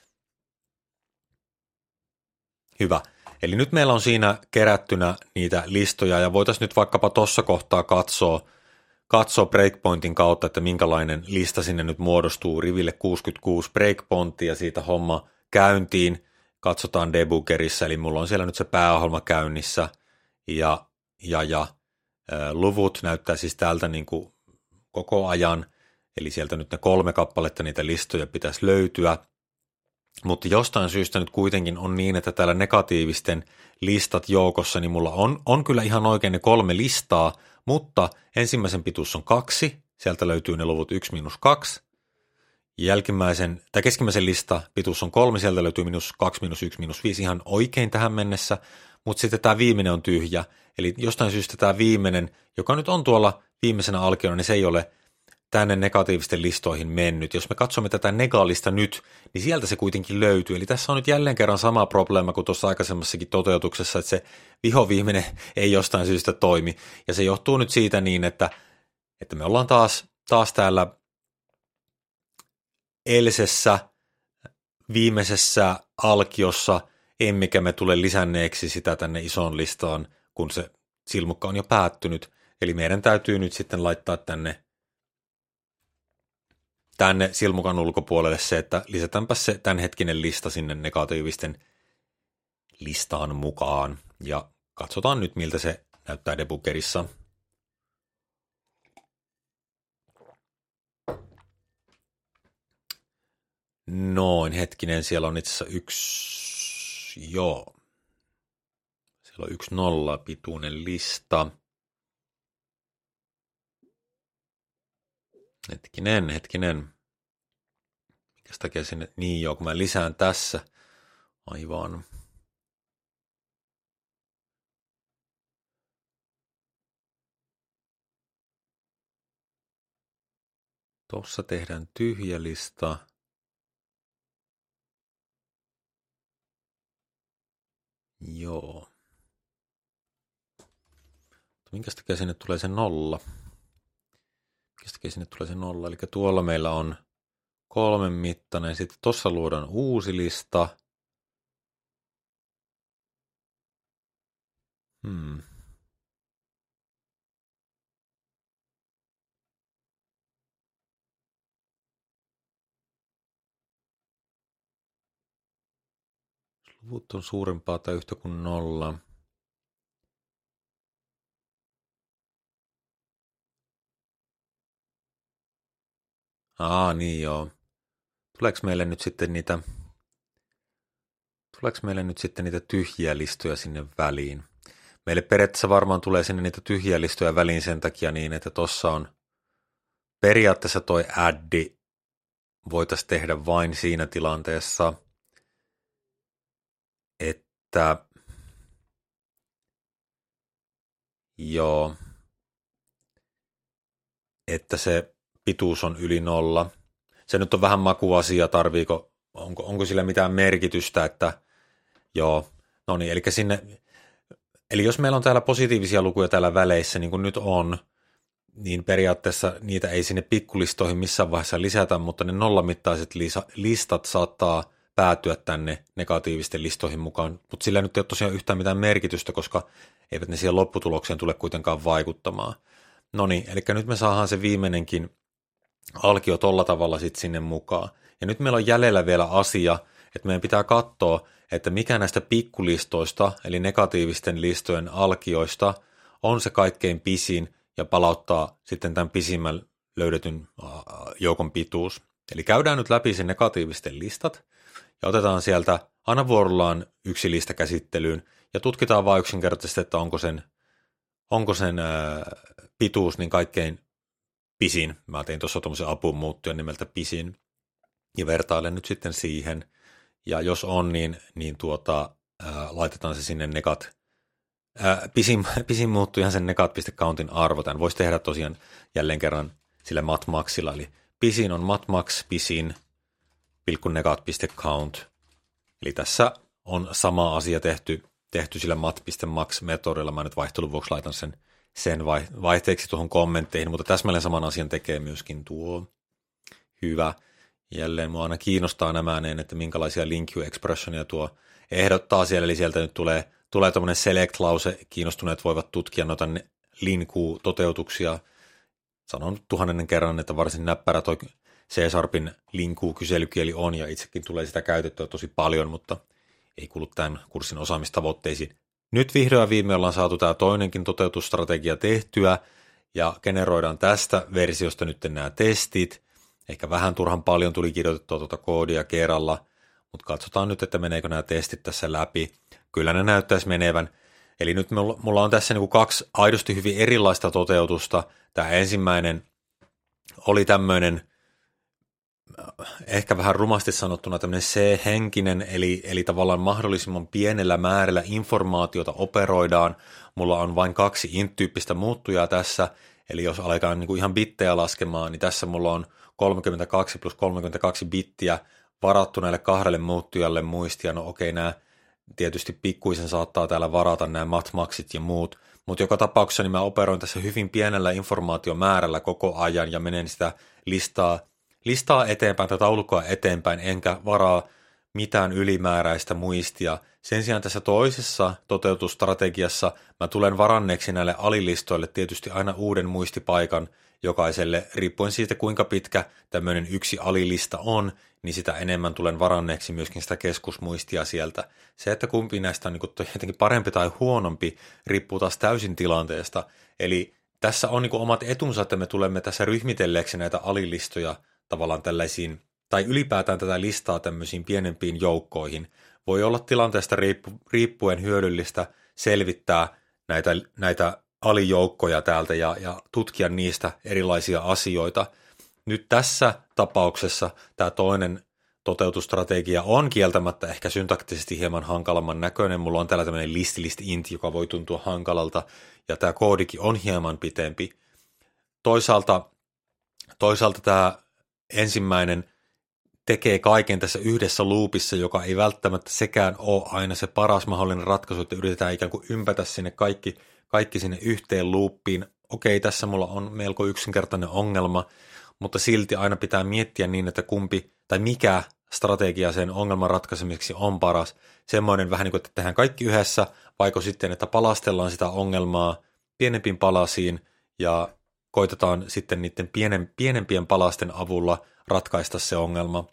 Hyvä. Eli nyt meillä on siinä kerättynä niitä listoja, ja voitaisiin nyt vaikkapa tuossa kohtaa katsoa, katsoa breakpointin kautta, että minkälainen lista sinne nyt muodostuu. Riville kuusikymmentäkuusi breakpointia ja siitä homma käyntiin. Katsotaan debuggerissa, eli mulla on siellä nyt se pääohjelma käynnissä, ja, ja, ja ä, luvut näyttää siis täältä niin kuin koko ajan, eli sieltä nyt ne kolme kappaletta niitä listoja pitäisi löytyä. Mutta jostain syystä nyt kuitenkin on niin, että täällä negatiivisten listat joukossa, niin mulla on, on kyllä ihan oikein ne kolme listaa, mutta ensimmäisen pituus on kaksi, sieltä löytyy ne luvut yksi miinus kaksi. Jälkimmäisen, tai keskimmäisen lista pituus on kolme, sieltä löytyy minus kaksi, minus yksi, minus viisi ihan oikein tähän mennessä, mutta sitten tämä viimeinen on tyhjä, eli jostain syystä tämä viimeinen, joka nyt on tuolla viimeisenä alkiona, niin se ei ole tänne negatiivisten listoihin mennyt. Jos me katsomme tätä negaalista nyt, niin sieltä se kuitenkin löytyy. Eli tässä on nyt jälleen kerran sama probleema kuin tuossa aikaisemmassakin toteutuksessa, että se vihoviimeinen ei jostain syystä toimi. Ja se johtuu nyt siitä niin, että, että me ollaan taas, taas täällä eilisessä viimeisessä alkiossa, emmekä me tule lisänneeksi sitä tänne isoon listaan, kun se silmukka on jo päättynyt. Eli meidän täytyy nyt sitten laittaa tänne tänne silmukan ulkopuolelle se, että lisätäänpä se tämänhetkinen lista sinne negatiivisten listaan mukaan. Ja katsotaan nyt, miltä se näyttää debuggerissa. Noin, hetkinen, siellä on itse asiassa yksi, joo, siellä on yksi nolla pituinen lista. Hetkinen, hetkinen. Mikäs takia sinne, niin joo, kun mä lisään tässä, aivan. Tuossa tehdään tyhjä lista. Joo. Minkäs takia sinne tulee se nolla? Minkäs takia sinne tulee se nolla? Eli tuolla meillä on kolmen mittainen. Sitten tuossa luodaan uusi lista. Hmm. Luvut on suurempaa tai yhtä kuin nolla. Aa, niin joo. Tuleeko meille nyt sitten niitä, tuleeko meille nyt sitten niitä tyhjiä listoja sinne väliin? Meille periaatteessa varmaan tulee sinne niitä tyhjiä listoja väliin sen takia niin, että tuossa on periaatteessa toi addi voitaisiin tehdä vain siinä tilanteessa, että joo, että se pituus on yli nolla. Se nyt on vähän makuasia, tarviiko, onko, onko sillä mitään merkitystä, että joo, no niin, eli sinne, eli jos meillä on täällä positiivisia lukuja täällä väleissä, niin kuin nyt on, niin periaatteessa niitä ei sinne pikkulistoihin missään vaiheessa lisätä, mutta ne nollamittaiset listat saattaa päätyä tänne negatiivisten listoihin mukaan, mutta sillä nyt ei ole tosiaan yhtään mitään merkitystä, koska eivät ne siihen lopputulokseen tule kuitenkaan vaikuttamaan. No niin, eli nyt me saadaan se viimeinenkin alkio tolla tavalla sitten sinne mukaan. Ja nyt meillä on jäljellä vielä asia, että meidän pitää katsoa, että mikä näistä pikkulistoista, eli negatiivisten listojen alkioista, on se kaikkein pisin ja palauttaa sitten tämän pisimmän löydetyn joukon pituus. Eli käydään nyt läpi sen negatiivisten listat ja otetaan sieltä aina vuorollaan yksi lista käsittelyyn ja tutkitaan vain yksinkertaisesti, että onko sen, onko sen ää, pituus niin kaikkein pisin. Mä tein tuossa tuommoisen apuun muuttujan nimeltä pisin ja vertailen nyt sitten siihen. Ja jos on, niin, niin tuota, ää, laitetaan se sinne negat. Ää, pisin, pisin muuttujan sen negat.countin arvo. Tämän voisi tehdä tosiaan jälleen kerran sillä matmaxilla. Eli pisin on matmax pisin pilkku negat.count. Eli tässä on sama asia tehty, tehty sillä mat.max-metodilla. Mä nyt vaihtelun vuoksi laitan sen, sen vaihteeksi tuohon kommentteihin, mutta täsmälleen saman asian tekee myöskin tuo. Hyvä. Jälleen mua aina kiinnostaa nämä, että minkälaisia link expressionia tuo ehdottaa siellä, eli sieltä nyt tulee, tulee tämmöinen select-lause, kiinnostuneet voivat tutkia noita linkuu-toteutuksia. Sanon tuhannennen kerran, että varsin näppärä toi C-Sharpin linkuu-kyselykieli on, ja itsekin tulee sitä käytettyä tosi paljon, mutta ei kuulu tämän kurssin osaamistavoitteisiin. Nyt vihdoin viime ollaan saatu tämä toinenkin toteutusstrategia tehtyä, ja generoidaan tästä versiosta nyt nämä testit. Ehkä vähän turhan paljon tuli kirjoitettua tuota koodia kerralla, mutta katsotaan nyt, että meneekö nämä testit tässä läpi. Kyllä ne näyttäisi menevän. Eli nyt mulla on tässä niin kuin kaksi aidosti hyvin erilaista toteutusta. Tämä ensimmäinen oli tämmöinen, ehkä vähän rumasti sanottuna tämmöinen C-henkinen, eli, eli tavallaan mahdollisimman pienellä määrällä informaatiota operoidaan. Mulla on vain kaksi int-tyyppistä muuttujaa tässä, eli jos aletaan niin kuin ihan bittejä laskemaan, niin tässä mulla on kolmekymmentäkaksi plus kolmekymmentäkaksi bittiä varattu näille kahdelle muuttujalle muistia. No okei, nämä tietysti pikkuisen saattaa täällä varata nämä matmaksit ja muut, mutta joka tapauksessa niin mä operoin tässä hyvin pienellä informaatiomäärällä koko ajan ja menen sitä listaa, listaa eteenpäin tai taulukkoa eteenpäin, enkä varaa mitään ylimääräistä muistia. Sen sijaan tässä toisessa toteutusstrategiassa mä tulen varanneeksi näille alilistoille tietysti aina uuden muistipaikan jokaiselle, riippuen siitä kuinka pitkä tämmöinen yksi alilista on, niin sitä enemmän tulen varanneeksi myöskin sitä keskusmuistia sieltä. Se, että kumpi näistä on niin jotenkin parempi tai huonompi, riippuu taas täysin tilanteesta. Eli tässä on niin omat etunsa, että me tulemme tässä ryhmitelleeksi näitä alilistoja tavallaan tällaisiin, tai ylipäätään tätä listaa tämmöisiin pienempiin joukkoihin. Voi olla tilanteesta riippuen hyödyllistä selvittää näitä, näitä alijoukkoja täältä ja, ja tutkia niistä erilaisia asioita. Nyt tässä tapauksessa tämä toinen toteutusstrategia on kieltämättä ehkä syntaktisesti hieman hankalamman näköinen. Mulla on täällä tämmöinen list list int, joka voi tuntua hankalalta, ja tämä koodikin on hieman pitempi. Toisaalta, toisaalta tämä ensimmäinen tekee kaiken tässä yhdessä loopissa, joka ei välttämättä sekään ole aina se paras mahdollinen ratkaisu, että yritetään ikään kuin ympätä sinne kaikki, kaikki sinne yhteen loopiin. Okei, tässä mulla on melko yksinkertainen ongelma, mutta silti aina pitää miettiä niin, että kumpi tai mikä strategia sen ongelman ratkaisemiseksi on paras. Semmoinen vähän niin kuin, että tehdään kaikki yhdessä, vaiko sitten, että palastellaan sitä ongelmaa pienempiin palasiin ja koitetaan sitten niiden pienen, pienempien palasten avulla ratkaista se ongelma.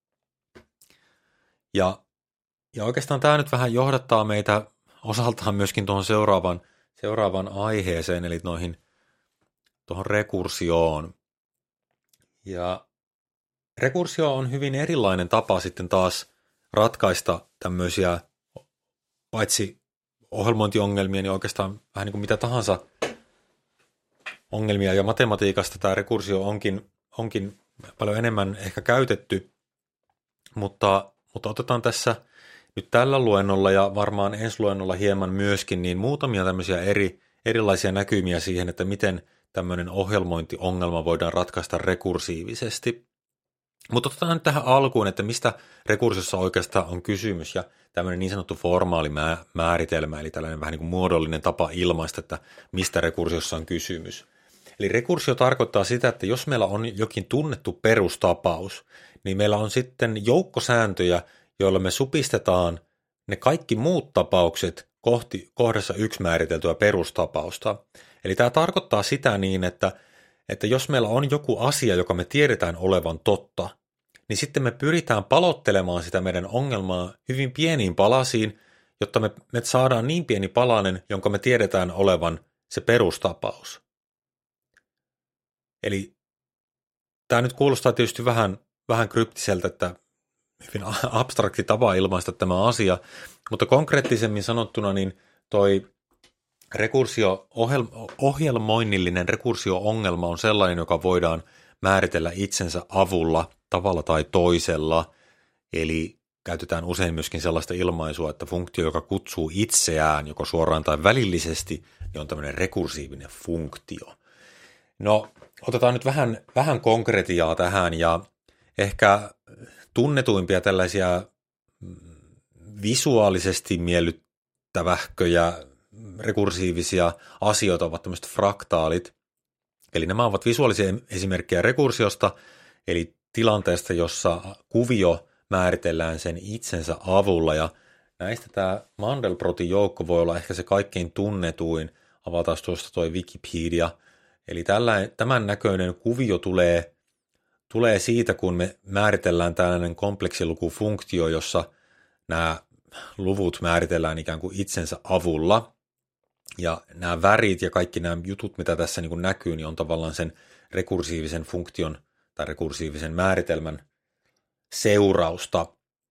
Ja, ja oikeastaan tämä nyt vähän johdattaa meitä osaltaan myöskin tuohon seuraavan, seuraavan aiheeseen, eli noihin, tuohon rekursioon. Ja rekursio on hyvin erilainen tapa sitten taas ratkaista tämmöisiä, paitsi ohjelmointiongelmia, niin oikeastaan vähän niin kuin mitä tahansa ongelmia, ja matematiikasta tämä rekursio onkin, onkin paljon enemmän ehkä käytetty, mutta, mutta otetaan tässä nyt tällä luennolla ja varmaan ensi luennolla hieman myöskin, niin muutamia tämmöisiä eri, erilaisia näkymiä siihen, että miten tämmöinen ohjelmointiongelma voidaan ratkaista rekursiivisesti. Mutta otetaan nyt tähän alkuun, että mistä rekursiossa oikeastaan on kysymys, ja tämmöinen niin sanottu formaali määritelmä, eli tällainen vähän niin kuin muodollinen tapa ilmaista, että mistä rekursiossa on kysymys. Eli rekursio tarkoittaa sitä, että jos meillä on jokin tunnettu perustapaus, niin meillä on sitten joukkosääntöjä, joilla me supistetaan ne kaikki muut tapaukset kohti kohdassa yksi määriteltyä perustapausta. Eli tämä tarkoittaa sitä niin, että, että jos meillä on joku asia, joka me tiedetään olevan totta, niin sitten me pyritään palottelemaan sitä meidän ongelmaa hyvin pieniin palasiin, jotta me, me saadaan niin pieni palanen, jonka me tiedetään olevan se perustapaus. Eli tämä nyt kuulostaa tietysti vähän, vähän kryptiseltä, että hyvin abstrakti tapa ilmaista tämä asia, mutta konkreettisemmin sanottuna niin toi rekursio, ohjelmoinnillinen rekursio-ongelma on sellainen, joka voidaan määritellä itsensä avulla tavalla tai toisella, eli käytetään usein myöskin sellaista ilmaisua, että funktio, joka kutsuu itseään, joko suoraan tai välillisesti, niin on tämmöinen rekursiivinen funktio. No, otetaan nyt vähän, vähän konkretiaa tähän, ja ehkä tunnetuimpia tällaisia visuaalisesti miellyttävähköjä rekursiivisia asioita ovat tämmöiset fraktaalit. Eli nämä ovat visuaalisia esimerkkejä rekursiosta, eli tilanteesta, jossa kuvio määritellään sen itsensä avulla, ja näistä tämä Mandelbrotin joukko voi olla ehkä se kaikkein tunnetuin. Avataan tuosta toi Wikipedia. Eli tällainen, tämän näköinen kuvio tulee, tulee siitä, kun me määritellään tällainen kompleksilukufunktio, jossa nämä luvut määritellään ikään kuin itsensä avulla. Ja nämä värit ja kaikki nämä jutut, mitä tässä niin kuin näkyy, niin on tavallaan sen rekursiivisen funktion tai rekursiivisen määritelmän seurausta.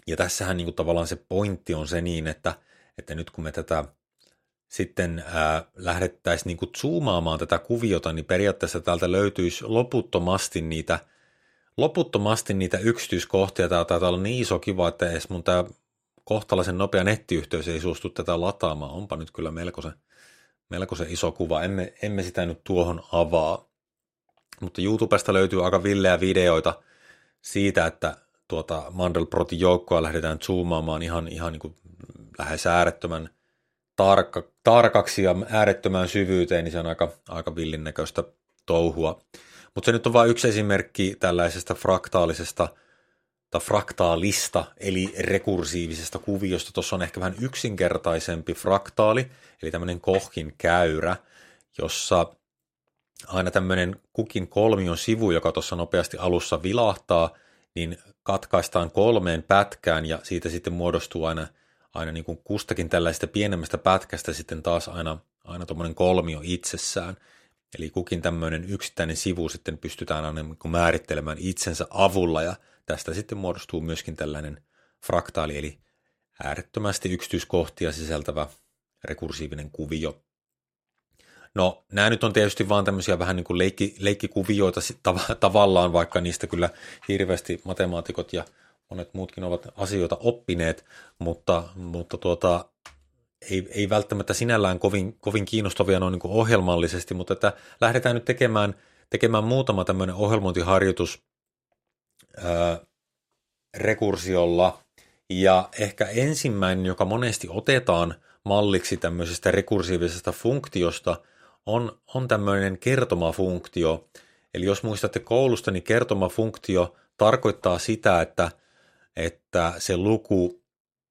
Ja tässähän niin kuin tavallaan se pointti on se niin, että, että nyt kun me tätä sitten ää, lähdettäisiin niin kuin zoomaamaan tätä kuviota, niin periaatteessa täältä löytyisi loputtomasti niitä, loputtomasti niitä yksityiskohtia. Tämä taitaa olla niin iso kiva, että edes mun tämä kohtalaisen nopea nettiyhteys ei suostu tätä lataamaan. Onpa nyt kyllä melkoisen, melkoisen iso kuva. Emme, emme sitä nyt tuohon avaa. Mutta YouTubesta löytyy aika villeä videoita siitä, että tuota Mandelbrotin joukkoa lähdetään zoomaamaan ihan, ihan niin kuin lähes äärettömän tarkka, tarkaksi ja äärettömään syvyyteen, niin se on aika, aika villin näköistä touhua. Mutta se nyt on vain yksi esimerkki tällaisesta fraktaalisesta tai fraktaalista, eli rekursiivisesta kuviosta. Tuossa on ehkä vähän yksinkertaisempi fraktaali, eli tämmöinen Kohkin käyrä, jossa aina tämmöinen kukin kolmion sivu, joka tuossa nopeasti alussa vilahtaa, niin katkaistaan kolmeen pätkään ja siitä sitten muodostuu aina, aina niin kuin kustakin tällaista pienemmästä pätkästä sitten taas aina, aina tuommoinen kolmio itsessään. Eli kukin tämmöinen yksittäinen sivu sitten pystytään aina niin kuin määrittelemään itsensä avulla ja tästä sitten muodostuu myöskin tällainen fraktaali, eli äärettömästi yksityiskohtia sisältävä rekursiivinen kuvio. No, nämä nyt on tietysti vaan tämmöisiä vähän niin kuin leikki, leikkikuvioita tav- tavallaan, vaikka niistä kyllä hirveästi matemaatikot ja monet muutkin ovat asioita oppineet, mutta, mutta tuota, ei, ei välttämättä sinällään kovin, kovin kiinnostavia noin niin kuin ohjelmallisesti, mutta että lähdetään nyt tekemään, tekemään muutama tämmöinen ohjelmointiharjoitus ää, rekursiolla, ja ehkä ensimmäinen, joka monesti otetaan malliksi tämmöisestä rekursiivisesta funktiosta, on, on tämmöinen kertomafunktio. Eli jos muistatte koulusta, niin kertomafunktio tarkoittaa sitä, että, että se luku,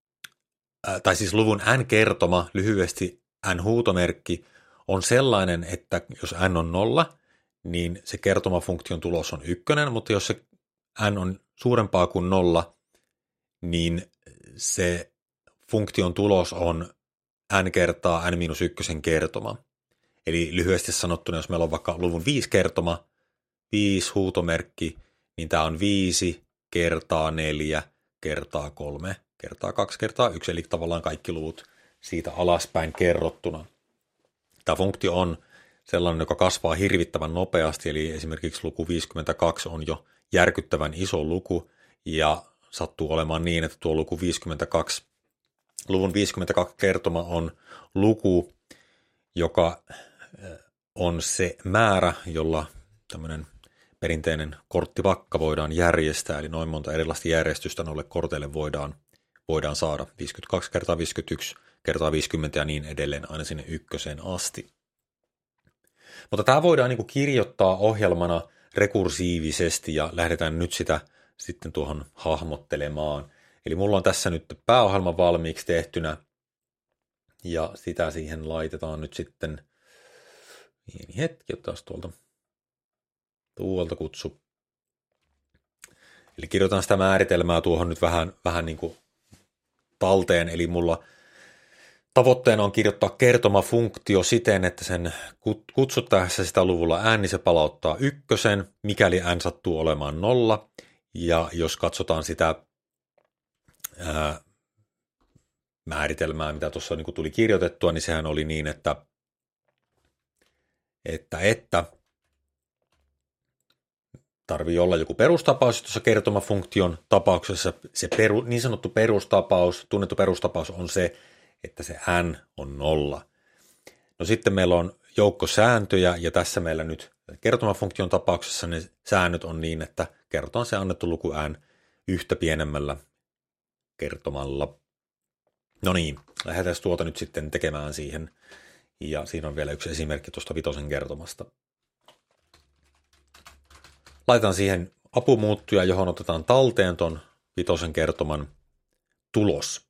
tai siis luvun n-kertoma, lyhyesti n-huutomerkki, on sellainen, että jos n on nolla, niin se kertomafunktion tulos on ykkönen, mutta jos se n on suurempaa kuin nolla, niin se funktion tulos on n kertaa n miinus ykkösen kertoma. Eli lyhyesti sanottuna, jos meillä on vaikka luvun viisi kertoma, viisi huutomerkki, niin tämä on viisi kertaa neljä kertaa kolme kertaa kaksi kertaa yksi, eli tavallaan kaikki luvut siitä alaspäin kerrottuna. Tämä funktio on sellainen, joka kasvaa hirvittävän nopeasti, eli esimerkiksi luku viisikymmentäkaksi on jo järkyttävän iso luku, ja sattuu olemaan niin, että tuo luku viisikymmentäkaksi, luvun viisikymmentäkaksi kertoma on luku, joka on se määrä, jolla tämmöinen perinteinen korttipakka voidaan järjestää, eli noin monta erilaista järjestystä noille korteille voidaan, voidaan saada, viisikymmentäkaksi kertaa viisikymmentäyksi kertaa viisikymmentä ja niin edelleen aina sinne ykköseen asti. Mutta tämä voidaan niin kuin kirjoittaa ohjelmana rekursiivisesti ja lähdetään nyt sitä sitten tuohon hahmottelemaan. Eli mulla on tässä nyt pääohjelma valmiiksi tehtynä ja sitä siihen laitetaan nyt sitten, pieni hetki, taas tuolta, tuolta kutsu. Eli kirjoitan sitä määritelmää tuohon nyt vähän, vähän niin kuin talteen, eli mulla tavoitteena on kirjoittaa kertomafunktio siten, että sen kutsuttaessa sitä luvulla n, niin se palauttaa ykkösen, mikäli n sattuu olemaan nolla. Ja jos katsotaan sitä ää, määritelmää, mitä tuossa niin kuin tuli kirjoitettua, niin sehän oli niin, että, että, että tarvii olla joku perustapaus. Tuossa kertomafunktion tapauksessa se peru, niin sanottu perustapaus, tunnettu perustapaus on se, että se n on nolla. No sitten meillä on joukko sääntöjä, ja tässä meillä nyt kertomafunktion tapauksessa ne säännöt on niin, että kerrotaan se annettu luku n yhtä pienemmällä kertomalla. No niin, lähdetään tuota nyt sitten tekemään siihen, ja siinä on vielä yksi esimerkki tuosta vitosen kertomasta. Laitetaan siihen apumuuttuja, johon otetaan talteen ton vitosen kertoman tulos.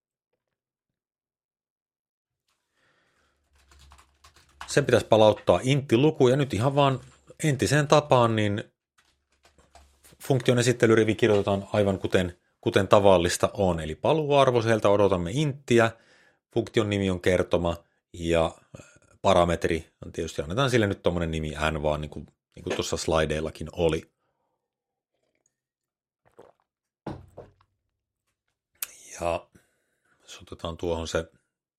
Sen pitäisi palauttaa intti-luku, ja nyt ihan vaan entiseen tapaan, niin funktion esittelyrivi kirjoitetaan aivan kuten, kuten tavallista on. Eli paluuarvo, sieltä odotamme inttiä, funktion nimi on kertoma, ja parametri on tietysti, annetaan sille nyt tuommoinen nimi n vaan, niin kuin, niin kuin tuossa slideillakin oli. Ja jos otetaan tuohon se,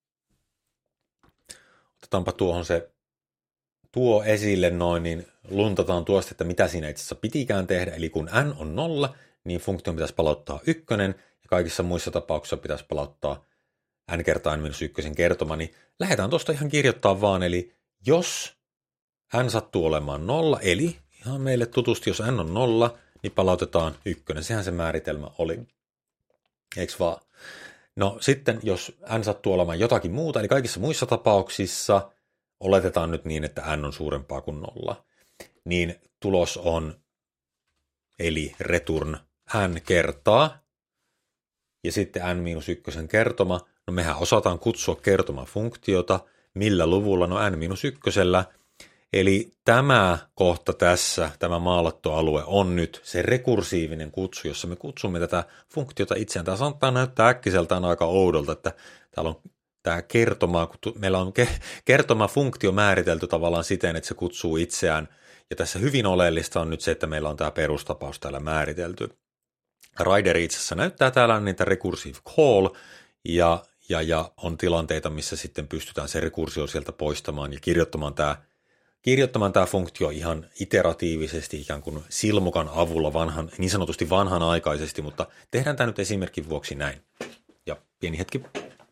otetaanpa tuohon se tuo esille noin, niin luntataan tuosta, että mitä siinä itse asiassa pitikään tehdä. Eli kun n on nolla, niin funktion pitäisi palauttaa ykkönen, ja kaikissa muissa tapauksissa pitäisi palauttaa n kertaa n minus ykkösen kertoma, niin lähdetään tuosta ihan kirjoittaa vaan, eli jos n sattuu olemaan nolla, eli ihan meille tutusti, jos n on nolla, niin palautetaan ykkönen. Sehän se määritelmä oli. Eiks vaan? No sitten, jos n sattuu olemaan jotakin muuta, eli kaikissa muissa tapauksissa oletetaan nyt niin, että n on suurempaa kuin nolla, niin tulos on, eli return n kertaa, ja sitten n minus ykkösen kertoma. No mehän osataan kutsua kertomafunktiota, millä luvulla, no n minus ykkösellä, eli tämä kohta tässä, tämä maalattu alue on nyt se rekursiivinen kutsu, jossa me kutsumme tätä funktiota itseään. Tämä saattaa näyttää äkkiseltään aika oudolta, että täällä on tämä kertoma, kun meillä on kertomafunktio määritelty tavallaan siten, että se kutsuu itseään, ja tässä hyvin oleellista on nyt se, että meillä on tämä perustapaus täällä määritelty. Rider itse asiassa näyttää täällä niitä recursive call, ja, ja, ja on tilanteita, missä sitten pystytään se rekursio sieltä poistamaan ja kirjoittamaan tämä kirjoittamaan tämä funktio ihan iteratiivisesti, ikään kuin silmukan avulla, vanhan, niin sanotusti vanhanaikaisesti, mutta tehdään tämä nyt esimerkin vuoksi näin. Ja pieni hetki.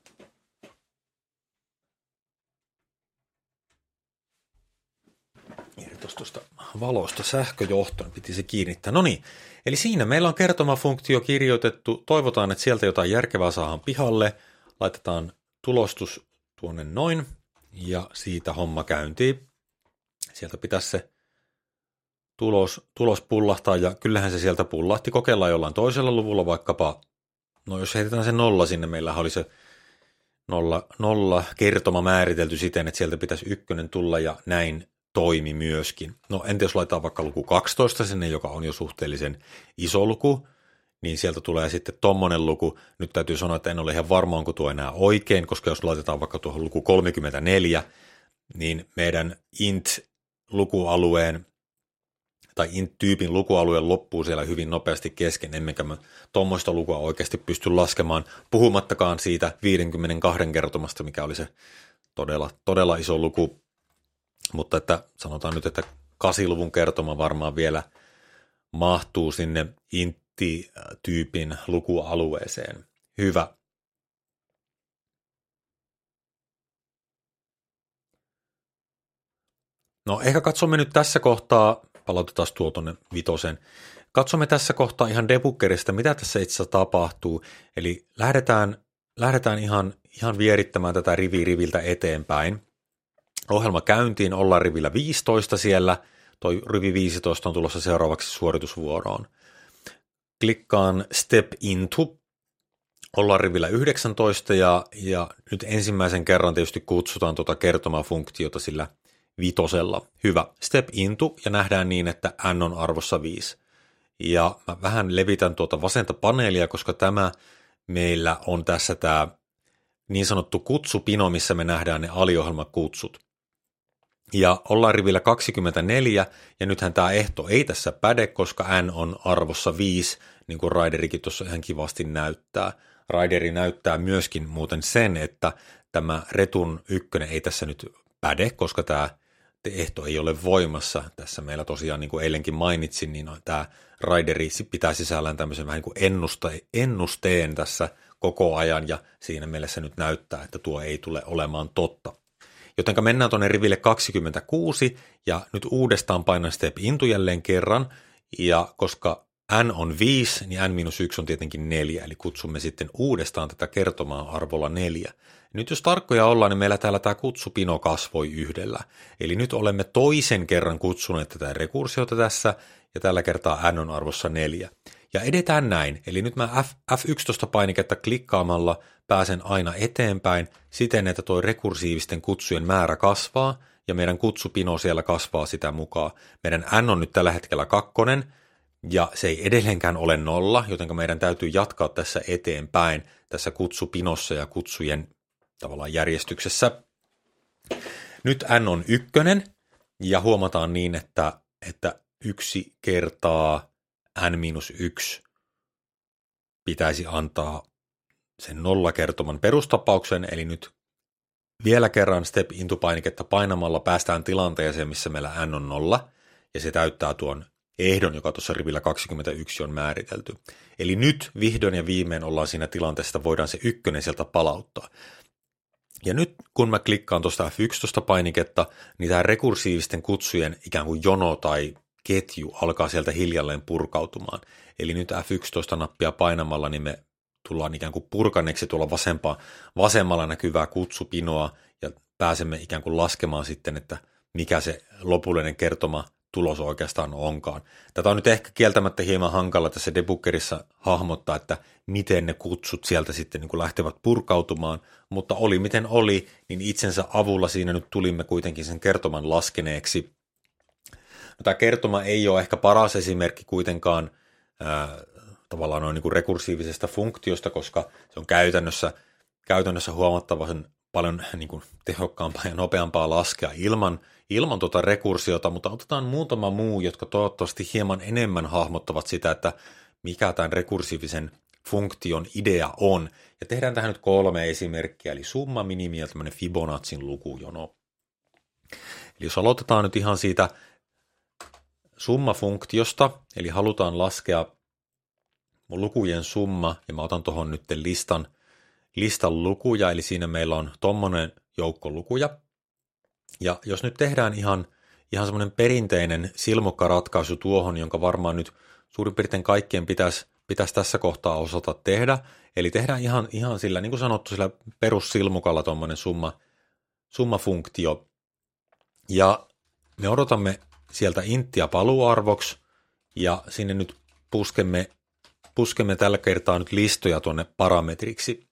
Irtos tuosta valosta sähköjohtoon, piti se kiinnittää. No niin, eli siinä meillä on kertomafunktio kirjoitettu. Toivotaan, että sieltä jotain järkevää saadaan pihalle. Laitetaan tulostus tuonne noin, ja siitä homma käyntiin. Sieltä pitäisi se tulos, tulos pullahtaa, ja kyllähän se sieltä pullahti. Kokeillaan jollain toisella luvulla vaikkapa, no jos heitetään se nolla sinne, meillä oli se nolla, nolla kertoma määritelty siten, että sieltä pitäisi ykkönen tulla, ja näin toimi myöskin. No entä jos laitetaan vaikka luku kaksitoista sinne, joka on jo suhteellisen iso luku, niin sieltä tulee sitten tommonen luku. Nyt täytyy sanoa, että en ole ihan varma, onko tuo enää oikein, koska jos laitetaan vaikka tuohon luku kolmekymmentäneljä, niin meidän int-lukualueen tai int-tyypin lukualueen loppuu siellä hyvin nopeasti kesken, emmekä me tuommoista lukua oikeasti pysty laskemaan, puhumattakaan siitä viisikymmentäkaksi kertomasta, mikä oli se todella, todella iso luku, mutta että sanotaan nyt, että kasiluvun kertoma varmaan vielä mahtuu sinne int-tyypin lukualueeseen. Hyvä. No ehkä katsomme nyt tässä kohtaa, palautetaan tuo tuonne vitosen, katsomme tässä kohtaa ihan debuggerista, mitä tässä itse asiassa tapahtuu, eli lähdetään, lähdetään ihan, ihan vierittämään tätä rivi riviltä eteenpäin. Ohjelma käyntiin, ollaan rivillä viisitoista siellä, toi rivi viisitoista on tulossa seuraavaksi suoritusvuoroon. Klikkaan step into, ollaan rivillä yhdeksäntoista ja, ja nyt ensimmäisen kerran tietysti kutsutaan tuota kertomafunktiota sillä vitosella. Hyvä. Step into ja nähdään niin, että n on arvossa viisi. Ja mä vähän levitän tuota vasenta paneelia, koska tämä meillä on tässä tämä niin sanottu kutsupino, missä me nähdään ne aliohjelmakutsut. Ja ollaan rivillä kaksikymmentäneljä, ja nythän tämä ehto ei tässä päde, koska n on arvossa viisi, niin kuin Riderikin tuossa ihan kivasti näyttää. Rideri näyttää myöskin muuten sen, että tämä return ykkönen ei tässä nyt päde, koska tämä ehto ei ole voimassa. Tässä meillä tosiaan, niin kuin eilenkin mainitsin, niin tämä Rideri pitää sisällään tämmöisen vähän niin kuin ennuste, ennusteen tässä koko ajan, ja siinä mielessä nyt näyttää, että tuo ei tule olemaan totta. Jotenka mennään tuonne riville kaksikymmentäkuusi, ja nyt uudestaan painan step into jälleen kerran, ja koska n on viisi, niin n minus yksi on tietenkin neljä, eli kutsumme sitten uudestaan tätä kertomaa arvolla neljä. Nyt jos tarkkoja ollaan, niin meillä täällä tämä kutsupino kasvoi yhdellä. Eli nyt olemme toisen kerran kutsuneet tätä rekursiota tässä, ja tällä kertaa n on arvossa neljä. Ja edetään näin, eli nyt mä F yksitoista-painiketta klikkaamalla pääsen aina eteenpäin siten, että tuo rekursiivisten kutsujen määrä kasvaa, ja meidän kutsupino siellä kasvaa sitä mukaan. Meidän n on nyt tällä hetkellä kakkonen, ja se ei edelleenkään ole nolla, joten meidän täytyy jatkaa tässä eteenpäin tässä kutsupinossa ja kutsujen tavallaan järjestyksessä. Nyt n on ykkönen, ja huomataan niin, että, että yksi kertaa n minus yksi pitäisi antaa sen nollakertoman perustapauksen, eli nyt vielä kerran step into painiketta painamalla päästään tilanteeseen, missä meillä n on nolla, ja se täyttää tuon ehdon, joka tuossa rivillä kaksikymmentäyksi on määritelty. Eli nyt vihdoin ja viimein ollaan siinä tilanteessa, voidaan se ykkönen sieltä palauttaa. Ja nyt kun mä klikkaan tuosta F yksitoista painiketta, niin tämä rekursiivisten kutsujen ikään kuin jono tai ketju alkaa sieltä hiljalleen purkautumaan. Eli nyt F yksitoista nappia painamalla, niin me tullaan ikään kuin purkanneeksi tuolla vasempaa, vasemmalla näkyvää kutsupinoa ja pääsemme ikään kuin laskemaan sitten, että mikä se lopullinen kertoma tulos oikeastaan onkaan. Tätä on nyt ehkä kieltämättä hieman hankala tässä debuggerissa hahmottaa, että miten ne kutsut sieltä sitten niin kuin lähtevät purkautumaan, mutta oli miten oli, niin itsensä avulla siinä nyt tulimme kuitenkin sen kertoman laskeneeksi. No, tämä kertoma ei ole ehkä paras esimerkki kuitenkaan ää, tavallaan noin niin kuin rekursiivisesta funktiosta, koska se on käytännössä, käytännössä huomattavan paljon niin kuin tehokkaampaa ja nopeampaa laskea ilman, ilman tuota rekursiota, mutta otetaan muutama muu, jotka toivottavasti hieman enemmän hahmottavat sitä, että mikä tämän rekursiivisen funktion idea on. Ja tehdään tähän nyt kolme esimerkkiä, eli summa, minimi ja tämmöinen Fibonacin lukujono. Eli jos aloitetaan nyt ihan siitä summa-funktiosta, eli halutaan laskea mun lukujen summa, ja mä otan tuohon nyt listan, listan lukuja, eli siinä meillä on tommonen joukko lukuja. Ja jos nyt tehdään ihan, ihan semmoinen perinteinen silmukkaratkaisu tuohon, jonka varmaan nyt suurin piirtein kaikkien pitäisi, pitäisi tässä kohtaa osata tehdä, eli tehdään ihan, ihan sillä, niin kuin sanottu, sillä perussilmukalla tommonen summa, summafunktio, ja me odotamme sieltä inttiä paluuarvoksi, ja sinne nyt puskemme, puskemme tällä kertaa nyt listoja tuonne parametriksi.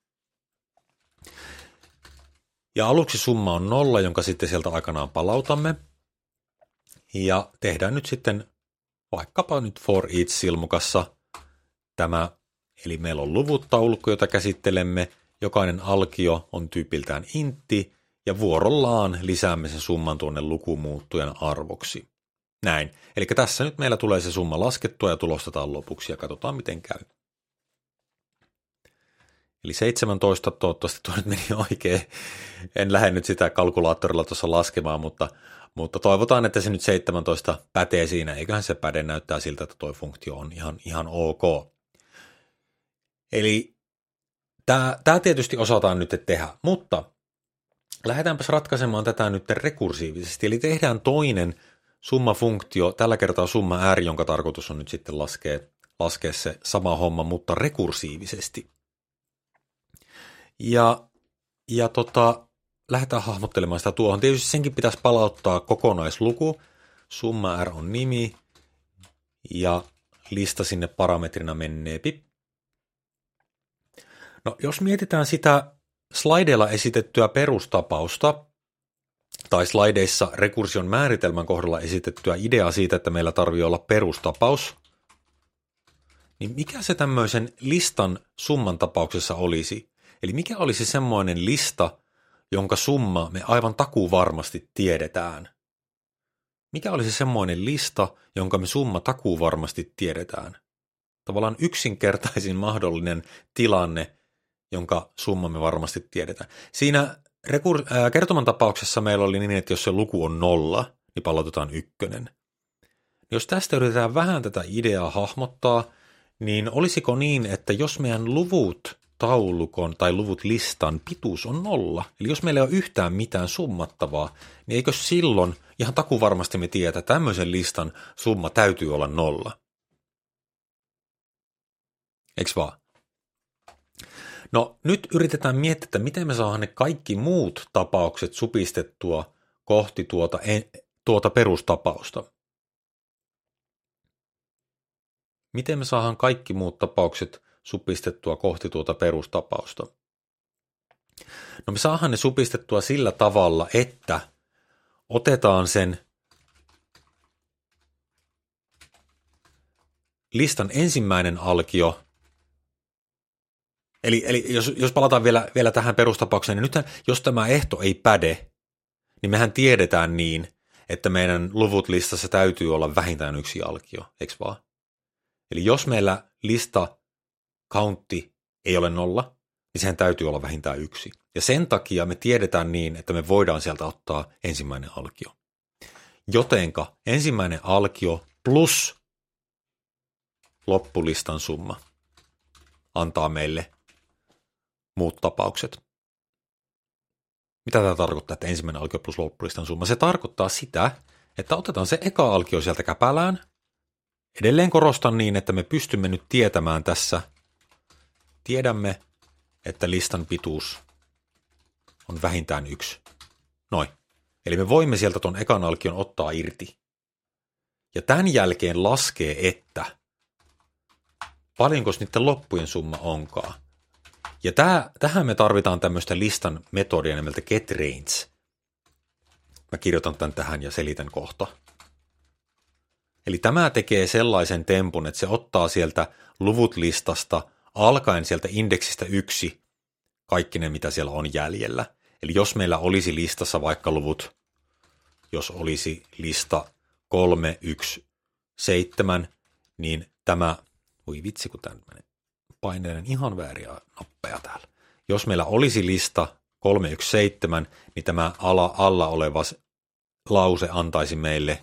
Ja aluksi summa on nolla, jonka sitten sieltä aikanaan palautamme. Ja tehdään nyt sitten vaikkapa nyt for each-silmukassa tämä, eli meillä on luvut taulukko, jota käsittelemme. Jokainen alkio on tyypiltään intti, ja vuorollaan lisäämme sen summan tuonne lukumuuttujan arvoksi. Näin. Eli tässä nyt meillä tulee se summa laskettua ja tulostetaan lopuksi, ja katsotaan miten käy. Eli seitsemäntoista, toivottavasti tuo nyt meni oikein. En lähde nyt sitä kalkulaattorilla tuossa laskemaan, mutta, mutta toivotaan, että se nyt seitsemäntoista pätee siinä. Eiköhän se päde, näyttää siltä, että tuo funktio on ihan, ihan ok. Eli tämä, tämä tietysti osataan nyt tehdä, mutta lähdetäänpäs ratkaisemaan tätä nyt rekursiivisesti. Eli tehdään toinen summafunktio, tällä kertaa summa r, jonka tarkoitus on nyt sitten laskea, laskea se sama homma, mutta rekursiivisesti. Ja, ja tota, lähdetään hahmottelemaan sitä tuohon. Tietysti senkin pitäisi palauttaa kokonaisluku. Summa r on nimi ja lista sinne parametrina menneepi. No, jos mietitään sitä slideilla esitettyä perustapausta tai slideissa rekursion määritelmän kohdalla esitettyä ideaa siitä, että meillä tarvii olla perustapaus, niin mikä se tämmöisen listan summan tapauksessa olisi? Eli mikä olisi semmoinen lista, jonka summa me aivan takuuvarmasti tiedetään? Mikä olisi semmoinen lista, jonka me summa takuuvarmasti tiedetään? Tavallaan yksinkertaisin mahdollinen tilanne, jonka summa me varmasti tiedetään. Siinä rekur- äh, kertoman tapauksessa meillä oli niin, että jos se luku on nolla, niin palautetaan ykkönen. Jos tästä yritetään vähän tätä ideaa hahmottaa, niin olisiko niin, että jos meidän luvut taulukon tai luvut listan pituus on nolla, eli jos meillä ei ole yhtään mitään summattavaa, niin eikö silloin ihan takuvarmasti me tiedä, että tämmöisen listan summa täytyy olla nolla? Eiks vaan? No nyt yritetään miettiä, että miten me saadaan ne kaikki muut tapaukset supistettua kohti tuota, tuota perustapausta. Miten me saadaan kaikki muut tapaukset supistettua kohti tuota perustapausta? No me saadaan ne supistettua sillä tavalla, että otetaan sen listan ensimmäinen alkio, eli, eli jos, jos palataan vielä, vielä tähän perustapaukseen, niin nythän, jos tämä ehto ei päde, niin mehän tiedetään niin, että meidän luvut listassa täytyy olla vähintään yksi alkio, eikö vaan? Eli jos meillä lista countti ei ole nolla, niin sehän täytyy olla vähintään yksi. Ja sen takia me tiedetään niin, että me voidaan sieltä ottaa ensimmäinen alkio. Jotenka ensimmäinen alkio plus loppulistan summa antaa meille muut tapaukset. Mitä tämä tarkoittaa, että ensimmäinen alkio plus loppulistan summa? Se tarkoittaa sitä, että otetaan se eka alkio sieltä käpälään. Edelleen korostan niin, että me pystymme nyt tietämään tässä, tiedämme, että listan pituus on vähintään yksi. Noin. Eli me voimme sieltä ton ekan alkion ottaa irti. Ja tämän jälkeen laskee, että paljonko niiden loppujen summa onkaan. Ja tää, tähän me tarvitaan tämmöistä listan metodia nimeltä getRange. Mä kirjoitan tämän tähän ja selitän kohta. Eli tämä tekee sellaisen tempun, että se ottaa sieltä luvut listasta alkaen sieltä indeksistä yksi kaikki ne, mitä siellä on jäljellä. Eli jos meillä olisi listassa vaikka luvut, jos olisi lista kolme, yksi, seitsemän, niin tämä, voi vitsi kun tämän menee paineen ihan vääriä nappeja täällä. Jos meillä olisi lista kolme, yksi, seitsemän, niin tämä ala, alla oleva lause antaisi meille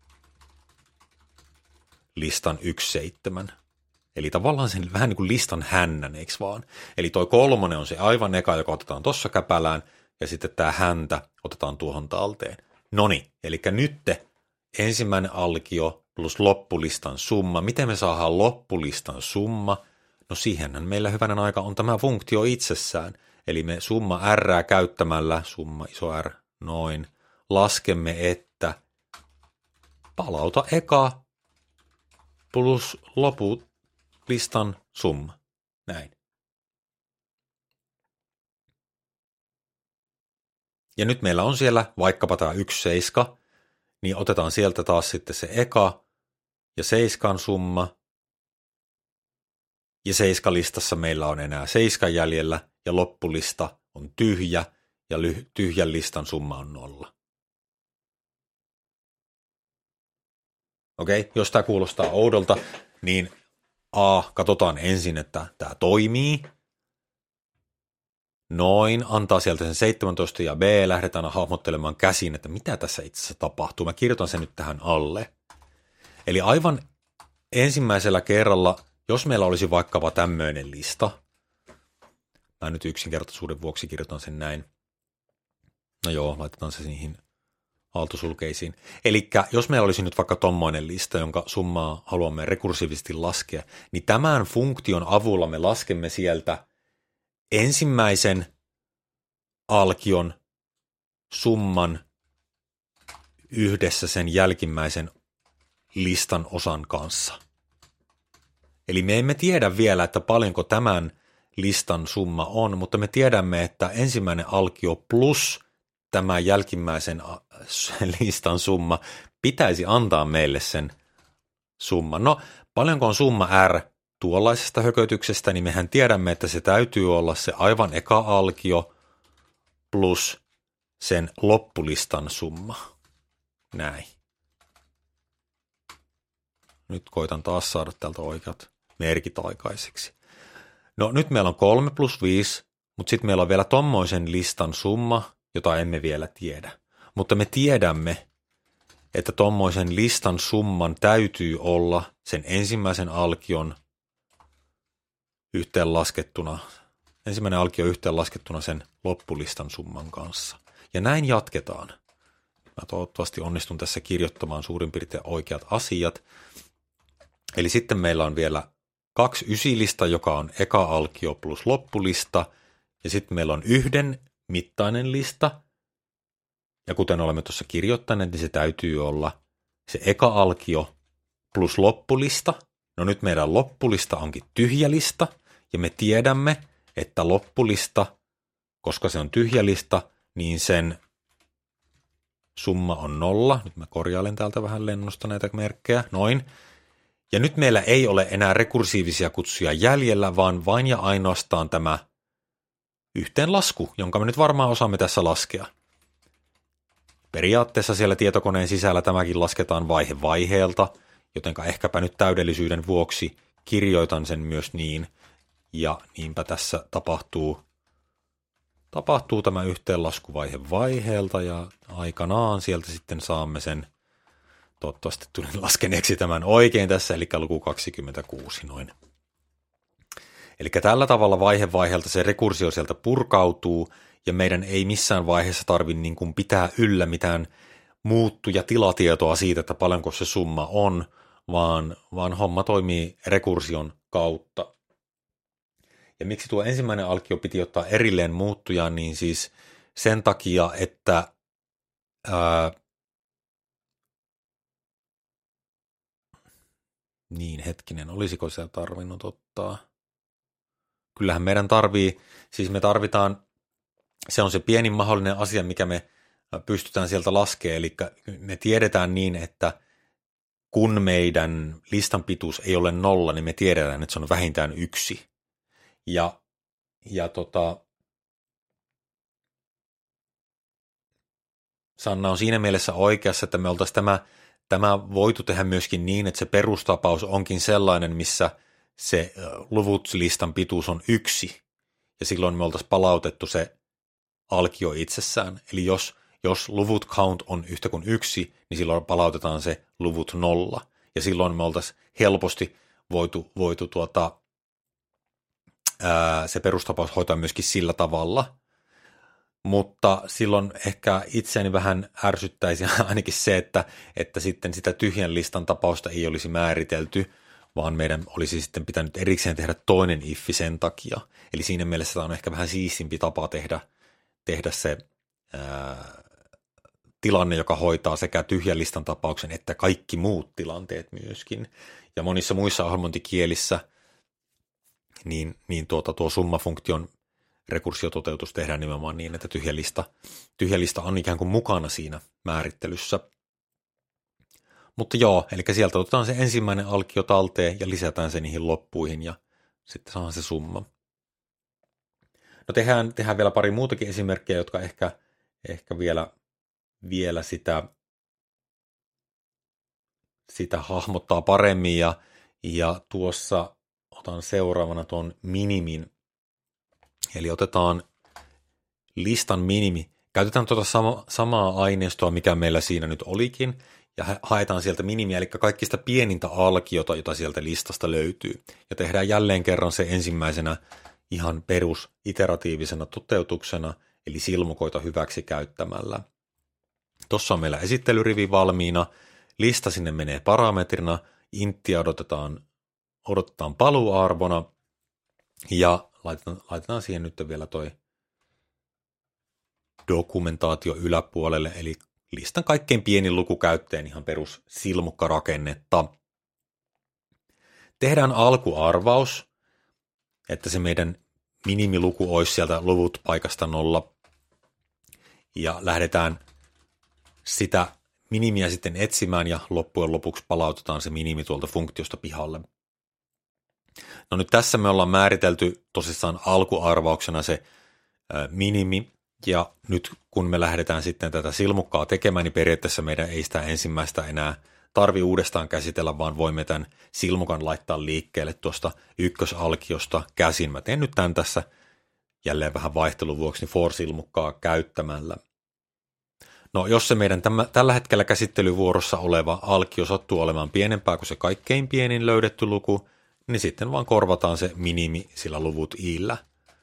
listan yksi, seitsemän. Eli tavallaan sen vähän niin kuin listan hännän, eikö vaan? Eli toi kolmonen on se aivan eka, joka otetaan tuossa käpälään, ja sitten tämä häntä otetaan tuohon talteen. Noniin, eli nyt ensimmäinen alkio plus loppulistan summa. Miten me saadaan loppulistan summa? No siihenhän meillä hyvänen aika on tämä funktio itsessään. Eli me summa r käyttämällä, summa iso R, noin, laskemme, että palauta eka plus loput listan summa. Näin. Ja nyt meillä on siellä vaikkapa tämä yksi seiska, niin otetaan sieltä taas sitten se eka ja seiskan summa. Ja seiskalistassa meillä on enää seiskan jäljellä ja loppulista on tyhjä ja ly- tyhjän listan summa on nolla. Okei, jos tämä kuulostaa oudolta, niin A, katsotaan ensin, että tämä toimii. Noin, antaa sieltä sen seitsemäntoista ja B, lähdetään hahmottelemaan käsin, että mitä tässä itse asiassa tapahtuu. Mä kirjoitan sen nyt tähän alle. Eli aivan ensimmäisellä kerralla, jos meillä olisi vaikkapa tämmöinen lista, mä nyt yksinkertaisuuden vuoksi kirjoitan sen näin. No joo, laitetaan se niihin aaltosulkeisiin. Eli jos meillä olisi nyt vaikka tommoinen lista, jonka summaa haluamme rekursiivisesti laskea, niin tämän funktion avulla me laskemme sieltä ensimmäisen alkion summan yhdessä sen jälkimmäisen listan osan kanssa. Eli me emme tiedä vielä, että paljonko tämän listan summa on, mutta me tiedämme, että ensimmäinen alkio plus tämä jälkimmäisen listan summa pitäisi antaa meille sen summan. No, paljonko on summa R tuollaisesta hökötyksestä, niin mehän tiedämme, että se täytyy olla se aivan eka alkio plus sen loppulistan summa. Näin. Nyt koitan taas saada täältä oikeat merkit aikaiseksi. No nyt meillä on kolme plus viisi, mutta sitten meillä on vielä tommoisen listan summa, jota emme vielä tiedä. Mutta me tiedämme, että tommoisen listan summan täytyy olla sen ensimmäisen alkion yhteenlaskettuna, ensimmäinen alkio yhteenlaskettuna sen loppulistan summan kanssa. Ja näin jatketaan. Mä toivottavasti onnistun tässä kirjoittamaan suurin piirtein oikeat asiat. Eli sitten meillä on vielä kaksi ysilista, joka on eka alkio plus loppulista, ja sitten meillä on yhden mittainen lista, ja kuten olemme tuossa kirjoittaneet, niin se täytyy olla se eka alkio plus loppulista. No nyt meidän loppulista onkin tyhjä lista, ja me tiedämme, että loppulista, koska se on tyhjä lista, niin sen summa on nolla. Nyt mä korjailen täältä vähän lennosta näitä merkkejä, noin. Ja nyt meillä ei ole enää rekursiivisia kutsuja jäljellä, vaan vain ja ainoastaan tämä yhteenlasku, jonka me nyt varmaan osaamme tässä laskea. Periaatteessa siellä tietokoneen sisällä tämäkin lasketaan vaihe vaiheelta, jotenka ehkäpä nyt täydellisyyden vuoksi kirjoitan sen myös niin. ja niinpä tässä tapahtuu, tapahtuu tämä yhteenlaskuvaihe vaiheelta, ja aikanaan sieltä sitten saamme sen, toivottavasti tulin laskeneeksi tämän oikein tässä, eli luku kaksikymmentäkuusi noin. Eli tällä tavalla vaihe vaiheelta se rekursio sieltä purkautuu, ja meidän ei missään vaiheessa tarvitse niin kuin pitää yllä mitään muuttuja tilatietoa siitä, että paljonko se summa on, vaan, vaan homma toimii rekursion kautta. Ja miksi tuo ensimmäinen alkio piti ottaa erilleen muuttuja, niin siis sen takia, että ää, niin hetkinen, olisiko se tarvinnut ottaa? Kyllähän meidän tarvii, siis me tarvitaan, se on se pienin mahdollinen asia, mikä me pystytään sieltä laskemaan, eli me tiedetään niin, että kun meidän listan pituus ei ole nolla, niin me tiedetään, että se on vähintään yksi. Ja, ja tota, Sanna on siinä mielessä oikeassa, että me oltaisiin tämä, tämä voitu tehdä myöskin niin, että se perustapaus onkin sellainen, missä se luvut-listan pituus on yksi, ja silloin me oltaisiin palautettu se alkio itsessään. Eli jos, jos luvut count on yhtä kuin yksi, niin silloin palautetaan se luvut nolla, ja silloin me oltaisiin helposti voitu, voitu tuota, ää, se perustapaus hoitaa myöskin sillä tavalla. Mutta silloin ehkä itseäni vähän ärsyttäisi ainakin se, että, että sitten sitä tyhjän listan tapausta ei olisi määritelty, vaan meidän olisi sitten pitänyt erikseen tehdä toinen iffi sen takia. Eli siinä mielessä tämä on ehkä vähän siistimpi tapa tehdä, tehdä se ää, tilanne, joka hoitaa sekä tyhjän listan tapauksen että kaikki muut tilanteet myöskin. Ja monissa muissa ohjelmointikielissä niin, niin tuota, tuo summafunktion rekursiototeutus tehdään nimenomaan niin, että tyhjä lista, tyhjä lista on ikään kuin mukana siinä määrittelyssä. Mutta joo, eli sieltä otetaan se ensimmäinen alkio talteen ja lisätään se niihin loppuihin ja sitten saadaan se summa. No tehdään, tehdään vielä pari muutakin esimerkkejä, jotka ehkä, ehkä vielä, vielä sitä, sitä hahmottaa paremmin ja, ja tuossa otan seuraavana tuon minimin. Eli otetaan listan minimi. Käytetään tuota sama, samaa aineistoa, mikä meillä siinä nyt olikin, ja haetaan sieltä minimiä, eli kaikista pienintä alkiota, jota sieltä listasta löytyy. Ja tehdään jälleen kerran se ensimmäisenä ihan perus iteratiivisena toteutuksena, eli silmukoita hyväksi käyttämällä. Tuossa on meillä esittelyrivi valmiina, lista sinne menee parametrina, inttiä odotetaan, odotetaan paluuarvona, ja laitetaan, laitetaan siihen nyt vielä toi dokumentaatio yläpuolelle, eli listan kaikkein pienin luku käyttäen ihan perus silmukkarakennetta. Tehdään alkuarvaus, että se meidän minimiluku olisi sieltä luvut paikasta nolla, ja lähdetään sitä minimiä sitten etsimään, ja loppujen lopuksi palautetaan se minimi tuolta funktiosta pihalle. No nyt tässä me ollaan määritelty tosissaan alkuarvauksena se minimi, ja nyt kun me lähdetään sitten tätä silmukkaa tekemään, niin periaatteessa meidän ei sitä ensimmäistä enää tarvi uudestaan käsitellä, vaan voimme tämän silmukan laittaa liikkeelle tuosta ykkösalkiosta käsin. Mä teen nyt tämän tässä jälleen vähän vaihtelun vuoksi niin for-silmukkaa käyttämällä. No jos se meidän tämän, tällä hetkellä käsittelyvuorossa oleva alkio sattuu olemaan pienempää kuin se kaikkein pienin löydetty luku, niin sitten vaan korvataan se minimi sillä luvut i'llä.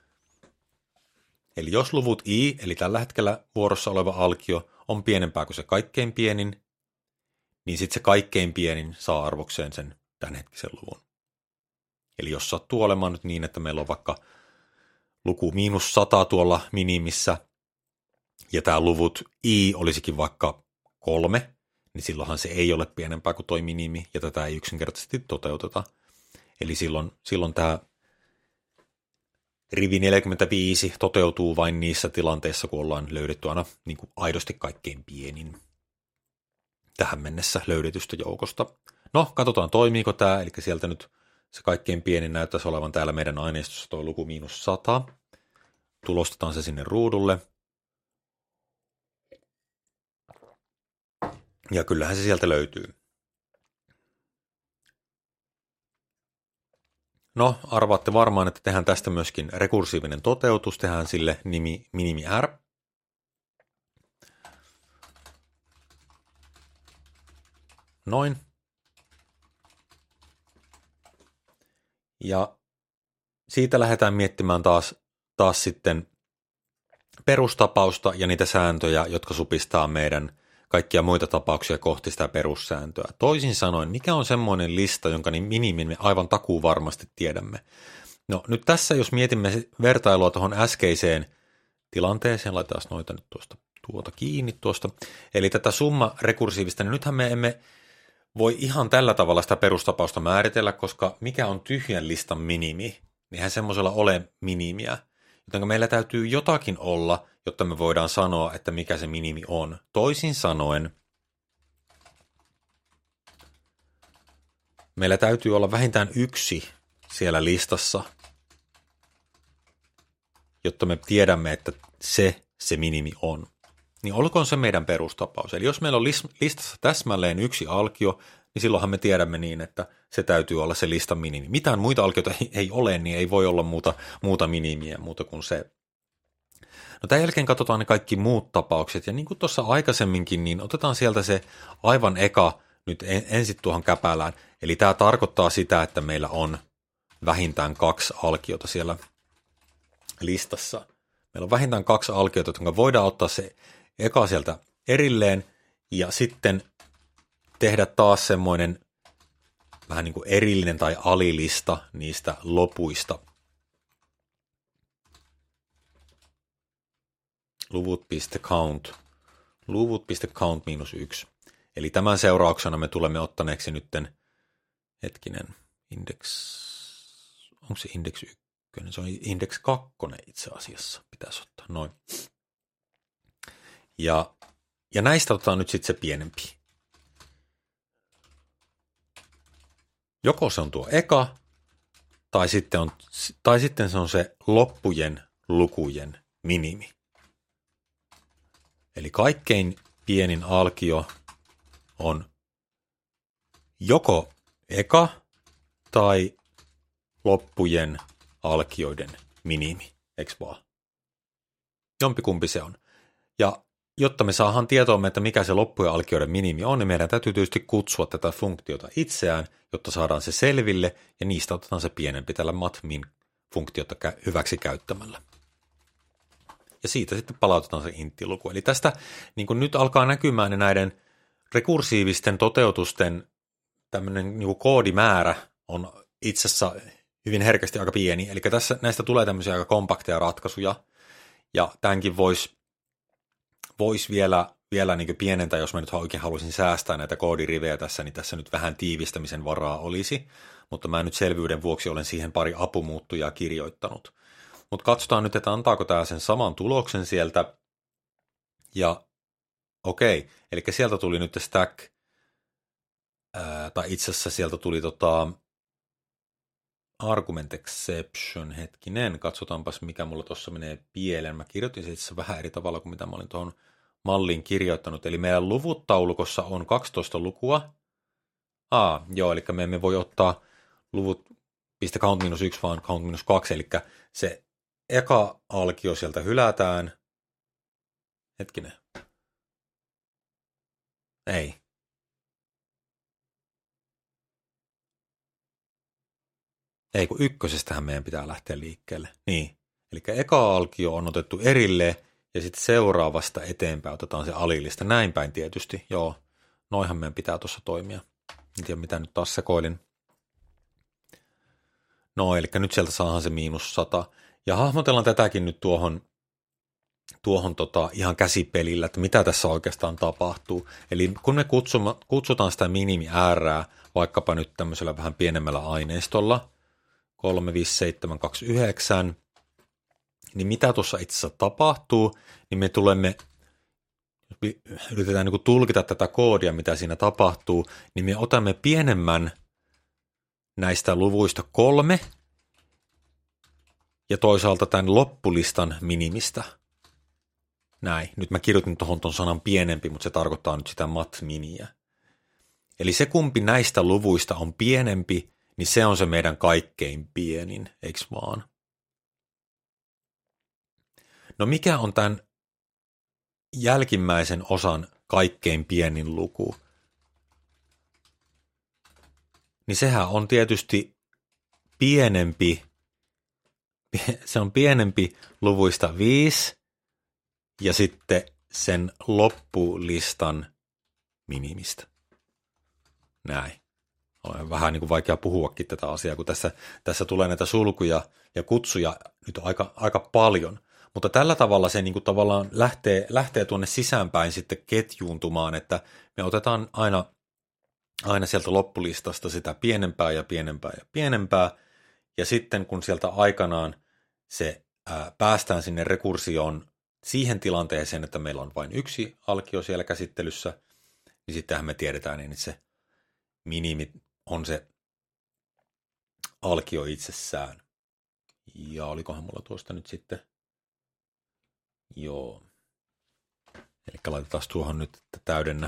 Eli jos luvut i, eli tällä hetkellä vuorossa oleva alkio, on pienempää kuin se kaikkein pienin, niin sitten se kaikkein pienin saa arvokseen sen tämänhetkisen luvun. Eli jos sattuu olemaan nyt niin, että meillä on vaikka luku miinus sata tuolla minimissä, ja tämä luvut i olisikin vaikka kolme, niin silloinhan se ei ole pienempää kuin toi minimi, ja tätä ei yksinkertaisesti toteuteta. Eli silloin, silloin tämä rivi neljäkymmentäviisi toteutuu vain niissä tilanteissa, kun ollaan löydetty aina niin kuin aidosti kaikkein pienin tähän mennessä löydetystä joukosta. No, katsotaan toimiiko tämä, eli sieltä nyt se kaikkein pienin näyttäisi olevan täällä meidän aineistossa tuo luku miinus sata. Tulostetaan se sinne ruudulle. Ja kyllähän se sieltä löytyy. No, arvaatte varmaan, että tehdään tästä myöskin rekursiivinen toteutus, tehdään sille nimi minimi r. Noin. Ja siitä lähdetään miettimään taas, taas sitten perustapausta ja niitä sääntöjä, jotka supistaa meidän kaikkia muita tapauksia kohti sitä perussääntöä. Toisin sanoen, mikä on semmoinen lista, jonka niin minimin me aivan takuu varmasti tiedämme. No nyt tässä, jos mietimme vertailua tuohon äskeiseen tilanteeseen, laitetaan noita nyt tuosta tuota kiinni tuosta, eli tätä summa rekursiivista, niin nythän me emme voi ihan tällä tavalla sitä perustapausta määritellä, koska mikä on tyhjän listan minimi, eihän semmoisella ole minimiä. Joten meillä täytyy jotakin olla, jotta me voidaan sanoa, että mikä se minimi on. Toisin sanoen, meillä täytyy olla vähintään yksi siellä listassa, jotta me tiedämme, että se se minimi on. Niin olkoon se meidän perustapaus. Eli jos meillä on listassa täsmälleen yksi alkio, niin silloinhan me tiedämme niin, että se täytyy olla se listan minimi. Mitään muita alkioita ei ole, niin ei voi olla muuta, muuta minimiä muuta kuin se. No tämän jälkeen katsotaan ne kaikki muut tapaukset, ja niin kuin tuossa aikaisemminkin, niin otetaan sieltä se aivan eka nyt ensin tuohon käpälään. Eli tämä tarkoittaa sitä, että meillä on vähintään kaksi alkiota siellä listassa. Meillä on vähintään kaksi alkiota, jotka voidaan ottaa se eka sieltä erilleen, ja sitten tehdä taas semmoinen vähän niin kuin erillinen tai alilista niistä lopuista. Luvut.count. Luvut.count miinus yksi. Eli tämän seurauksena me tulemme ottaneeksi nytten, hetkinen, index, onko se index ykkönen? Se on index kakkonen itse asiassa, pitäisi ottaa, noin. Ja, ja näistä otetaan nyt sitten se pienempi. Joko se on tuo eka, tai sitten, on, tai sitten se on se loppujen lukujen minimi. Eli kaikkein pienin alkio on joko eka tai loppujen alkioiden minimi, eikö vaan? Jompikumpi se on. Ja jotta me saadaan tietoamme, että mikä se loppujen alkioiden minimi on, niin meidän täytyy tietysti kutsua tätä funktiota itseään, jotta saadaan se selville, ja niistä otetaan se pienempi tällä matmin funktiota hyväksi käyttämällä. Ja siitä sitten palautetaan se inttiluku. Eli tästä niin kuin nyt alkaa näkymään näiden rekursiivisten toteutusten tämmöinen niin kuin koodimäärä on itse asiassa hyvin herkästi aika pieni. Eli tässä näistä tulee tämmöisiä aika kompakteja ratkaisuja, ja tämänkin voisi vois vielä, vielä niin kuin pienentää, jos mä nyt oikein haluaisin säästää näitä koodirivejä tässä, niin tässä nyt vähän tiivistämisen varaa olisi, mutta mä nyt selvyyden vuoksi olen siihen pari apumuuttujaa kirjoittanut. Mutta katsotaan nyt, että antaako tämä sen saman tuloksen sieltä. Ja okei, eli sieltä tuli nyt stack, ää, tai itse asiassa sieltä tuli tota argument exception, hetkinen, katsotaanpas mikä mulla tuossa menee pieleen. Mä kirjoitin se itse vähän eri tavalla kuin mitä mä olin tuohon malliin kirjoittanut. Eli meidän luvut-taulukossa on kaksitoista lukua. Aa, joo, eli me emme voi ottaa luvut.count minus yksi, vaan count minus kaksi, eli se eka alkio sieltä hylätään. Hetkinen. Ei. Ei, kun ykkösestähän meidän pitää lähteä liikkeelle. Niin. Eli eka alkio on otettu erilleen, ja sitten seuraavasta eteenpäin otetaan se alillista. Näin päin tietysti. Joo. Noihan meidän pitää tuossa toimia. En tiedä, mitä nyt taas sekoilin. No, eli nyt sieltä saadaan se miinus sata. Ja hahmotellaan tätäkin nyt tuohon, tuohon tota, ihan käsipelillä, että mitä tässä oikeastaan tapahtuu. Eli kun me kutsumme, kutsutaan sitä minimi äärää, vaikkapa nyt tämmöisellä vähän pienemmällä aineistolla, kolme viisi seitsemän kaksi yhdeksän, niin mitä tuossa itse asiassa tapahtuu, niin me tulemme, yritetään niin kuin tulkita tätä koodia, mitä siinä tapahtuu, niin me otamme pienemmän näistä luvuista kolme, ja toisaalta tämän loppulistan minimistä. Näin. Nyt mä kirjoitin tuohon ton sanan pienempi, mutta se tarkoittaa nyt sitä mat-miniä. Eli se kumpi näistä luvuista on pienempi, niin se on se meidän kaikkein pienin, eiks vaan? No mikä on tämän jälkimmäisen osan kaikkein pienin luku? Niin sehän on tietysti pienempi, se on pienempi luvuista viisi ja sitten sen loppulistan minimistä. Näin. On vähän niin kuin vaikea puhuakin tätä asiaa, kun tässä, tässä tulee näitä sulkuja ja kutsuja nyt aika, aika paljon. Mutta tällä tavalla se niin kuin tavallaan lähtee, lähtee tuonne sisäänpäin sitten ketjuuntumaan, että me otetaan aina, aina sieltä loppulistasta sitä pienempää ja pienempää ja pienempää. Ja sitten kun sieltä aikanaan se ää, päästään sinne rekursioon siihen tilanteeseen, että meillä on vain yksi alkio siellä käsittelyssä, niin sittenhän me tiedetään, niin että se minimi on se alkio itsessään. Ja olikohan mulla tuosta nyt sitten, joo. Eli laitetaan tuohon nyt, että täydennä,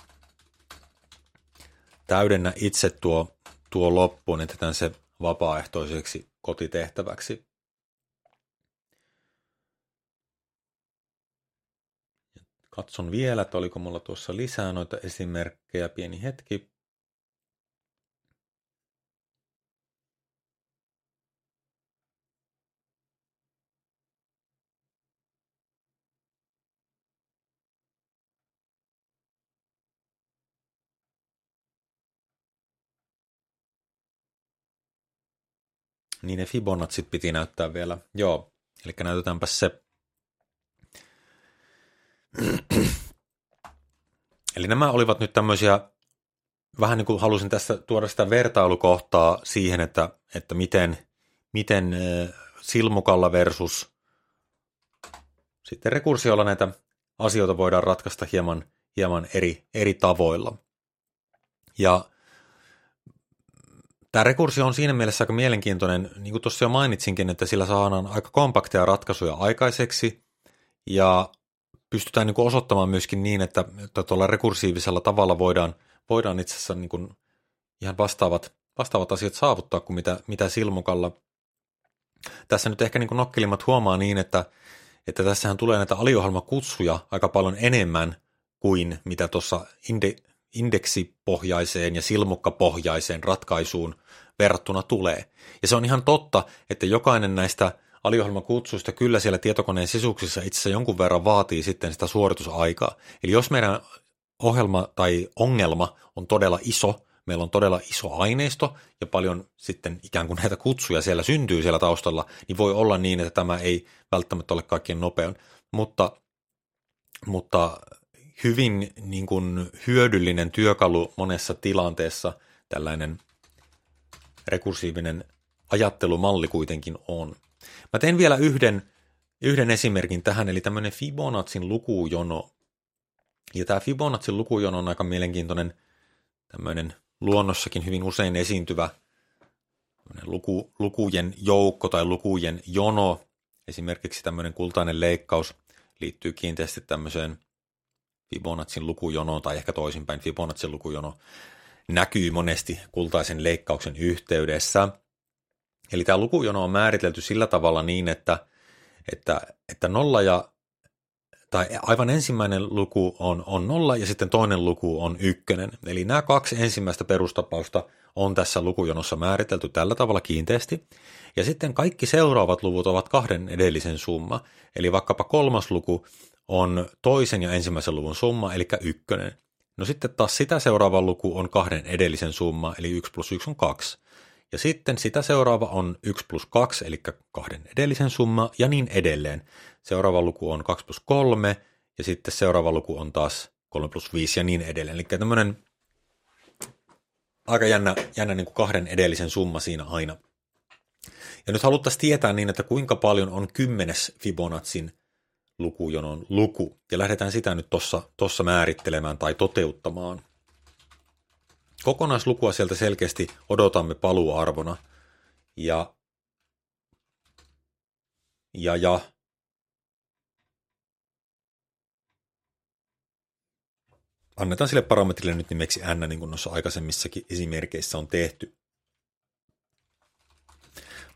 täydennä itse tuo, tuo loppuun, että jätetään se vapaaehtoiseksi kotitehtäväksi. Katson vielä, että oliko mulla tuossa lisää noita esimerkkejä, pieni hetki. Niin ne Fibonacit piti näyttää vielä. Joo, eli näytetäänpä se. Eli nämä olivat nyt tämmöisiä, vähän niin kuin halusin tässä tuoda sitä vertailukohtaa siihen, että, että miten, miten silmukalla versus sitten rekursiolla näitä asioita voidaan ratkaista hieman, hieman eri, eri tavoilla. Ja tämä rekursio on siinä mielessä aika mielenkiintoinen, niin kuin tuossa jo mainitsinkin, että sillä saadaan aika kompakteja ratkaisuja aikaiseksi ja pystytään niin kuin osoittamaan myöskin niin, että, että tuolla rekursiivisella tavalla voidaan, voidaan itse asiassa niin kuin ihan vastaavat, vastaavat asiat saavuttaa kuin mitä, mitä silmukalla. Tässä nyt ehkä niin kuin nokkelimmat huomaa niin, että, että tässähän tulee näitä aliohjelmakutsuja aika paljon enemmän kuin mitä tuossa inde, indeksipohjaiseen ja silmukkapohjaiseen ratkaisuun verrattuna tulee. Ja se on ihan totta, että jokainen näistä aliohjelmakutsuista kyllä siellä tietokoneen sisuksissa itse asiassa jonkun verran vaatii sitten sitä suoritusaikaa. Eli jos meidän ohjelma tai ongelma on todella iso, meillä on todella iso aineisto ja paljon sitten ikään kuin näitä kutsuja siellä syntyy siellä taustalla, niin voi olla niin, että tämä ei välttämättä ole kaikkein nopein, mutta, mutta hyvin niin kuin hyödyllinen työkalu monessa tilanteessa tällainen rekursiivinen ajattelumalli kuitenkin on. Mä teen vielä yhden, yhden esimerkin tähän, eli tämmöinen Fibonacin lukujono. Ja tämä Fibonacin lukujono on aika mielenkiintoinen tämmöinen luonnossakin hyvin usein esiintyvä luku, lukujen joukko tai lukujen jono. Esimerkiksi tämmöinen kultainen leikkaus liittyy kiinteästi tämmöiseen Fibonacin lukujonoon, tai ehkä toisinpäin Fibonacin lukujono näkyy monesti kultaisen leikkauksen yhteydessä. Eli tämä lukujono on määritelty sillä tavalla niin, että, että, että nolla ja, tai aivan ensimmäinen luku on, on nolla ja sitten toinen luku on ykkönen. Eli nämä kaksi ensimmäistä perustapausta on tässä lukujonossa määritelty tällä tavalla kiinteästi. Ja sitten kaikki seuraavat luvut ovat kahden edellisen summa. Eli vaikkapa kolmas luku on toisen ja ensimmäisen luvun summa, eli ykkönen. No sitten taas sitä seuraava luku on kahden edellisen summa, eli yksi plus yksi on kaksi. Ja sitten sitä seuraava on yksi plus kaksi, eli kahden edellisen summa, ja niin edelleen. Seuraava luku on kaksi plus kolme, ja sitten seuraava luku on taas kolme plus viisi, ja niin edelleen. Eli tämmöinen aika jännä, jännä niin kuin kahden edellisen summa siinä aina. Ja nyt haluttaisiin tietää niin, että kuinka paljon on kymmenes Fibonacin lukujonon luku. Ja lähdetään sitä nyt tuossa määrittelemään tai toteuttamaan. Kokonaislukua sieltä selkeästi odotamme paluuarvona. Ja, ja, ja annetaan sille parametrille nyt nimeksi n, niin kuin noissa aikaisemmissakin esimerkkeissä on tehty.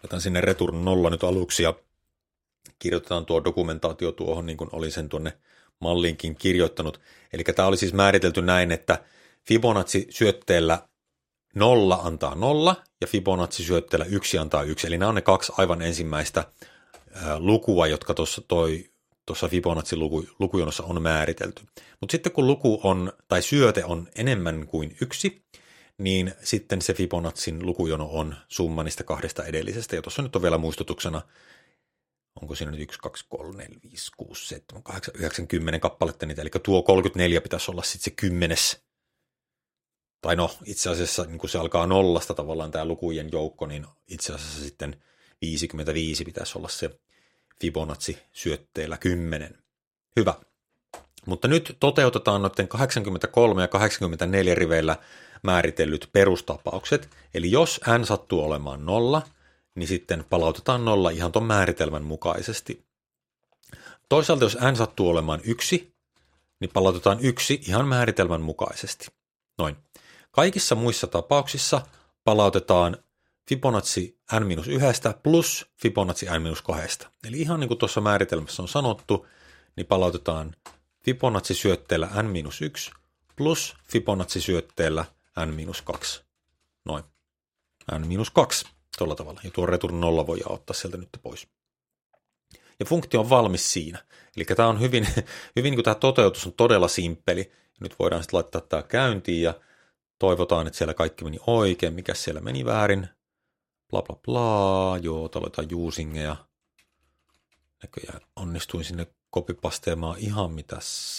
Jätän sinne return nolla nyt aluksi ja kirjoitetaan tuo dokumentaatio tuohon, niin kuin olin sen tuonne malliinkin kirjoittanut. Eli tämä oli siis määritelty näin, että Fibonacci-syötteellä nolla antaa nolla ja Fibonacci-syötteellä yksi antaa yksi. Eli nämä on ne kaksi aivan ensimmäistä ää, lukua, jotka tuossa toi tuossa Fibonacci-lukujonossa on määritelty. Mutta sitten kun luku on, tai syöte on enemmän kuin yksi, niin sitten se Fibonacin lukujono on summa niistä kahdesta edellisestä. Ja tuossa nyt on vielä muistutuksena, onko siinä nyt yksi, kaksi, kolme, neljä, viisi, kuusi, seitsemän, kahdeksan, yhdeksän, kymmenen kappaletta niitä. Eli tuo kolmekymmentäneljä pitäisi olla sitten se kymmenes. Tai no, itse asiassa niin kun se alkaa nollasta tavallaan tämä lukujen joukko, niin itse asiassa sitten viisikymmentäviisi pitäisi olla se Fibonacci-syötteellä kymmenen. Hyvä. Mutta nyt toteutetaan noiden kahdeksankymmentäkolme ja kahdeksankymmentäneljä riveillä määritellyt perustapaukset. Eli jos n sattuu olemaan nolla, niin sitten palautetaan nolla ihan tuon määritelmän mukaisesti. Toisaalta jos n sattuu olemaan yksi, niin palautetaan yksi ihan määritelmän mukaisesti. Noin. Kaikissa muissa tapauksissa palautetaan Fibonacci n-yksi plus Fibonacci n-kaksi. Eli ihan niin kuin tuossa määritelmässä on sanottu, niin palautetaan Fibonacci-syötteellä n-yksi plus Fibonacci-syötteellä n-kaksi. Noin. n-kaksi. Tuolla tavalla. Ja tuo return nolla voi ottaa sieltä nyt pois. Ja funktio on valmis siinä. Eli tämä on hyvin, hyvin niin kuin tämä toteutus on todella simppeli. Nyt voidaan sitten laittaa tämä käyntiin ja toivotaan, että siellä kaikki meni oikein. Mikä siellä meni väärin? Bla bla bla. Joo, täällä juusingeja. Näköjään onnistuin sinne kopipasteemaan ihan mitä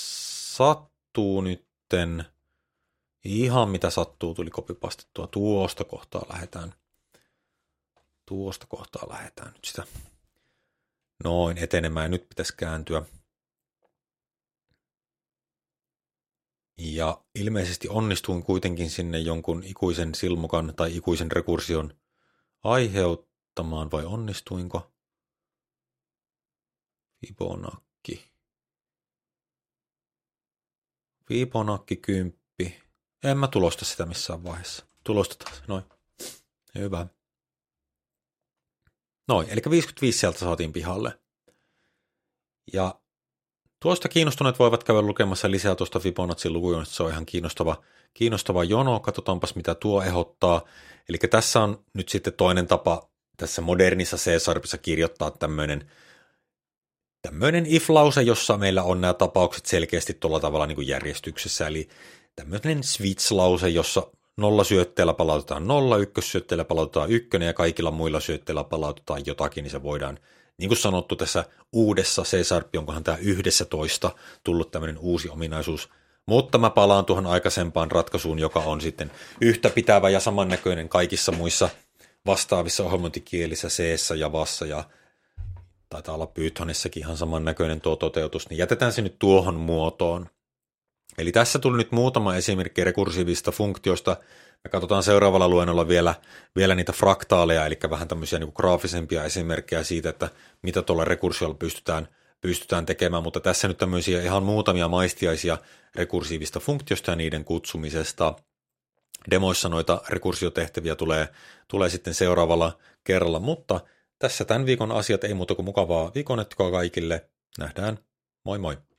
sattuu nytten. Ihan mitä sattuu tuli kopipastettua. Tuosta kohtaa lähdetään. Tuosta kohtaa lähdetään nyt sitä noin etenemään. Nyt pitäisi kääntyä. Ja ilmeisesti onnistuin kuitenkin sinne jonkun ikuisen silmukan tai ikuisen rekursion aiheuttamaan, vai onnistuinko? Fibonacci. Fibonacci kymppi. En mä tulosta sitä missään vaiheessa. Tulostetaan se, noin. Hyvä. Noin, eli viisikymmentäviisi sieltä saatiin pihalle. Ja tuosta kiinnostuneet voivat käydä lukemassa lisää tuosta Fibonacin lukujonosta. Se on ihan kiinnostava, kiinnostava jono. Katsotaanpas, mitä tuo ehdottaa. Eli tässä on nyt sitten toinen tapa tässä modernissa C-sharpissa kirjoittaa tämmöinen tämmöinen if-lause, jossa meillä on nämä tapaukset selkeästi tuolla tavalla niin kuin järjestyksessä. Eli tämmöinen switch-lause, jossa nolla syötteellä palautetaan nolla, ykkössyötteellä palautetaan ykkönen ja kaikilla muilla syötteillä palautetaan jotakin, niin se voidaan, niin kuin sanottu tässä uudessa C-sharp, onkohan tämä yhdessä toista tullut tämmöinen uusi ominaisuus, mutta mä palaan tuohon aikaisempaan ratkaisuun, joka on sitten yhtä pitävä ja samannäköinen kaikissa muissa vastaavissa ohjelmointikielissä, C-ssä, Javassa ja taitaa olla Pythonissakin ihan samannäköinen tuo toteutus, niin jätetään se nyt tuohon muotoon. Eli tässä tuli nyt muutama esimerkki rekursiivista funktioista. Me katsotaan seuraavalla luennolla vielä, vielä niitä fraktaaleja, eli vähän tämmöisiä niin kuin graafisempia esimerkkejä siitä, että mitä tuolla rekursiolla pystytään, pystytään tekemään, mutta tässä nyt tämmöisiä ihan muutamia maistiaisia rekursiivista funktioista ja niiden kutsumisesta. Demoissa noita rekursiotehtäviä tulee, tulee sitten seuraavalla kerralla, mutta tässä tämän viikon asiat ei muuta kuin mukavaa viikonetkoa kaikille. Nähdään. Moi moi!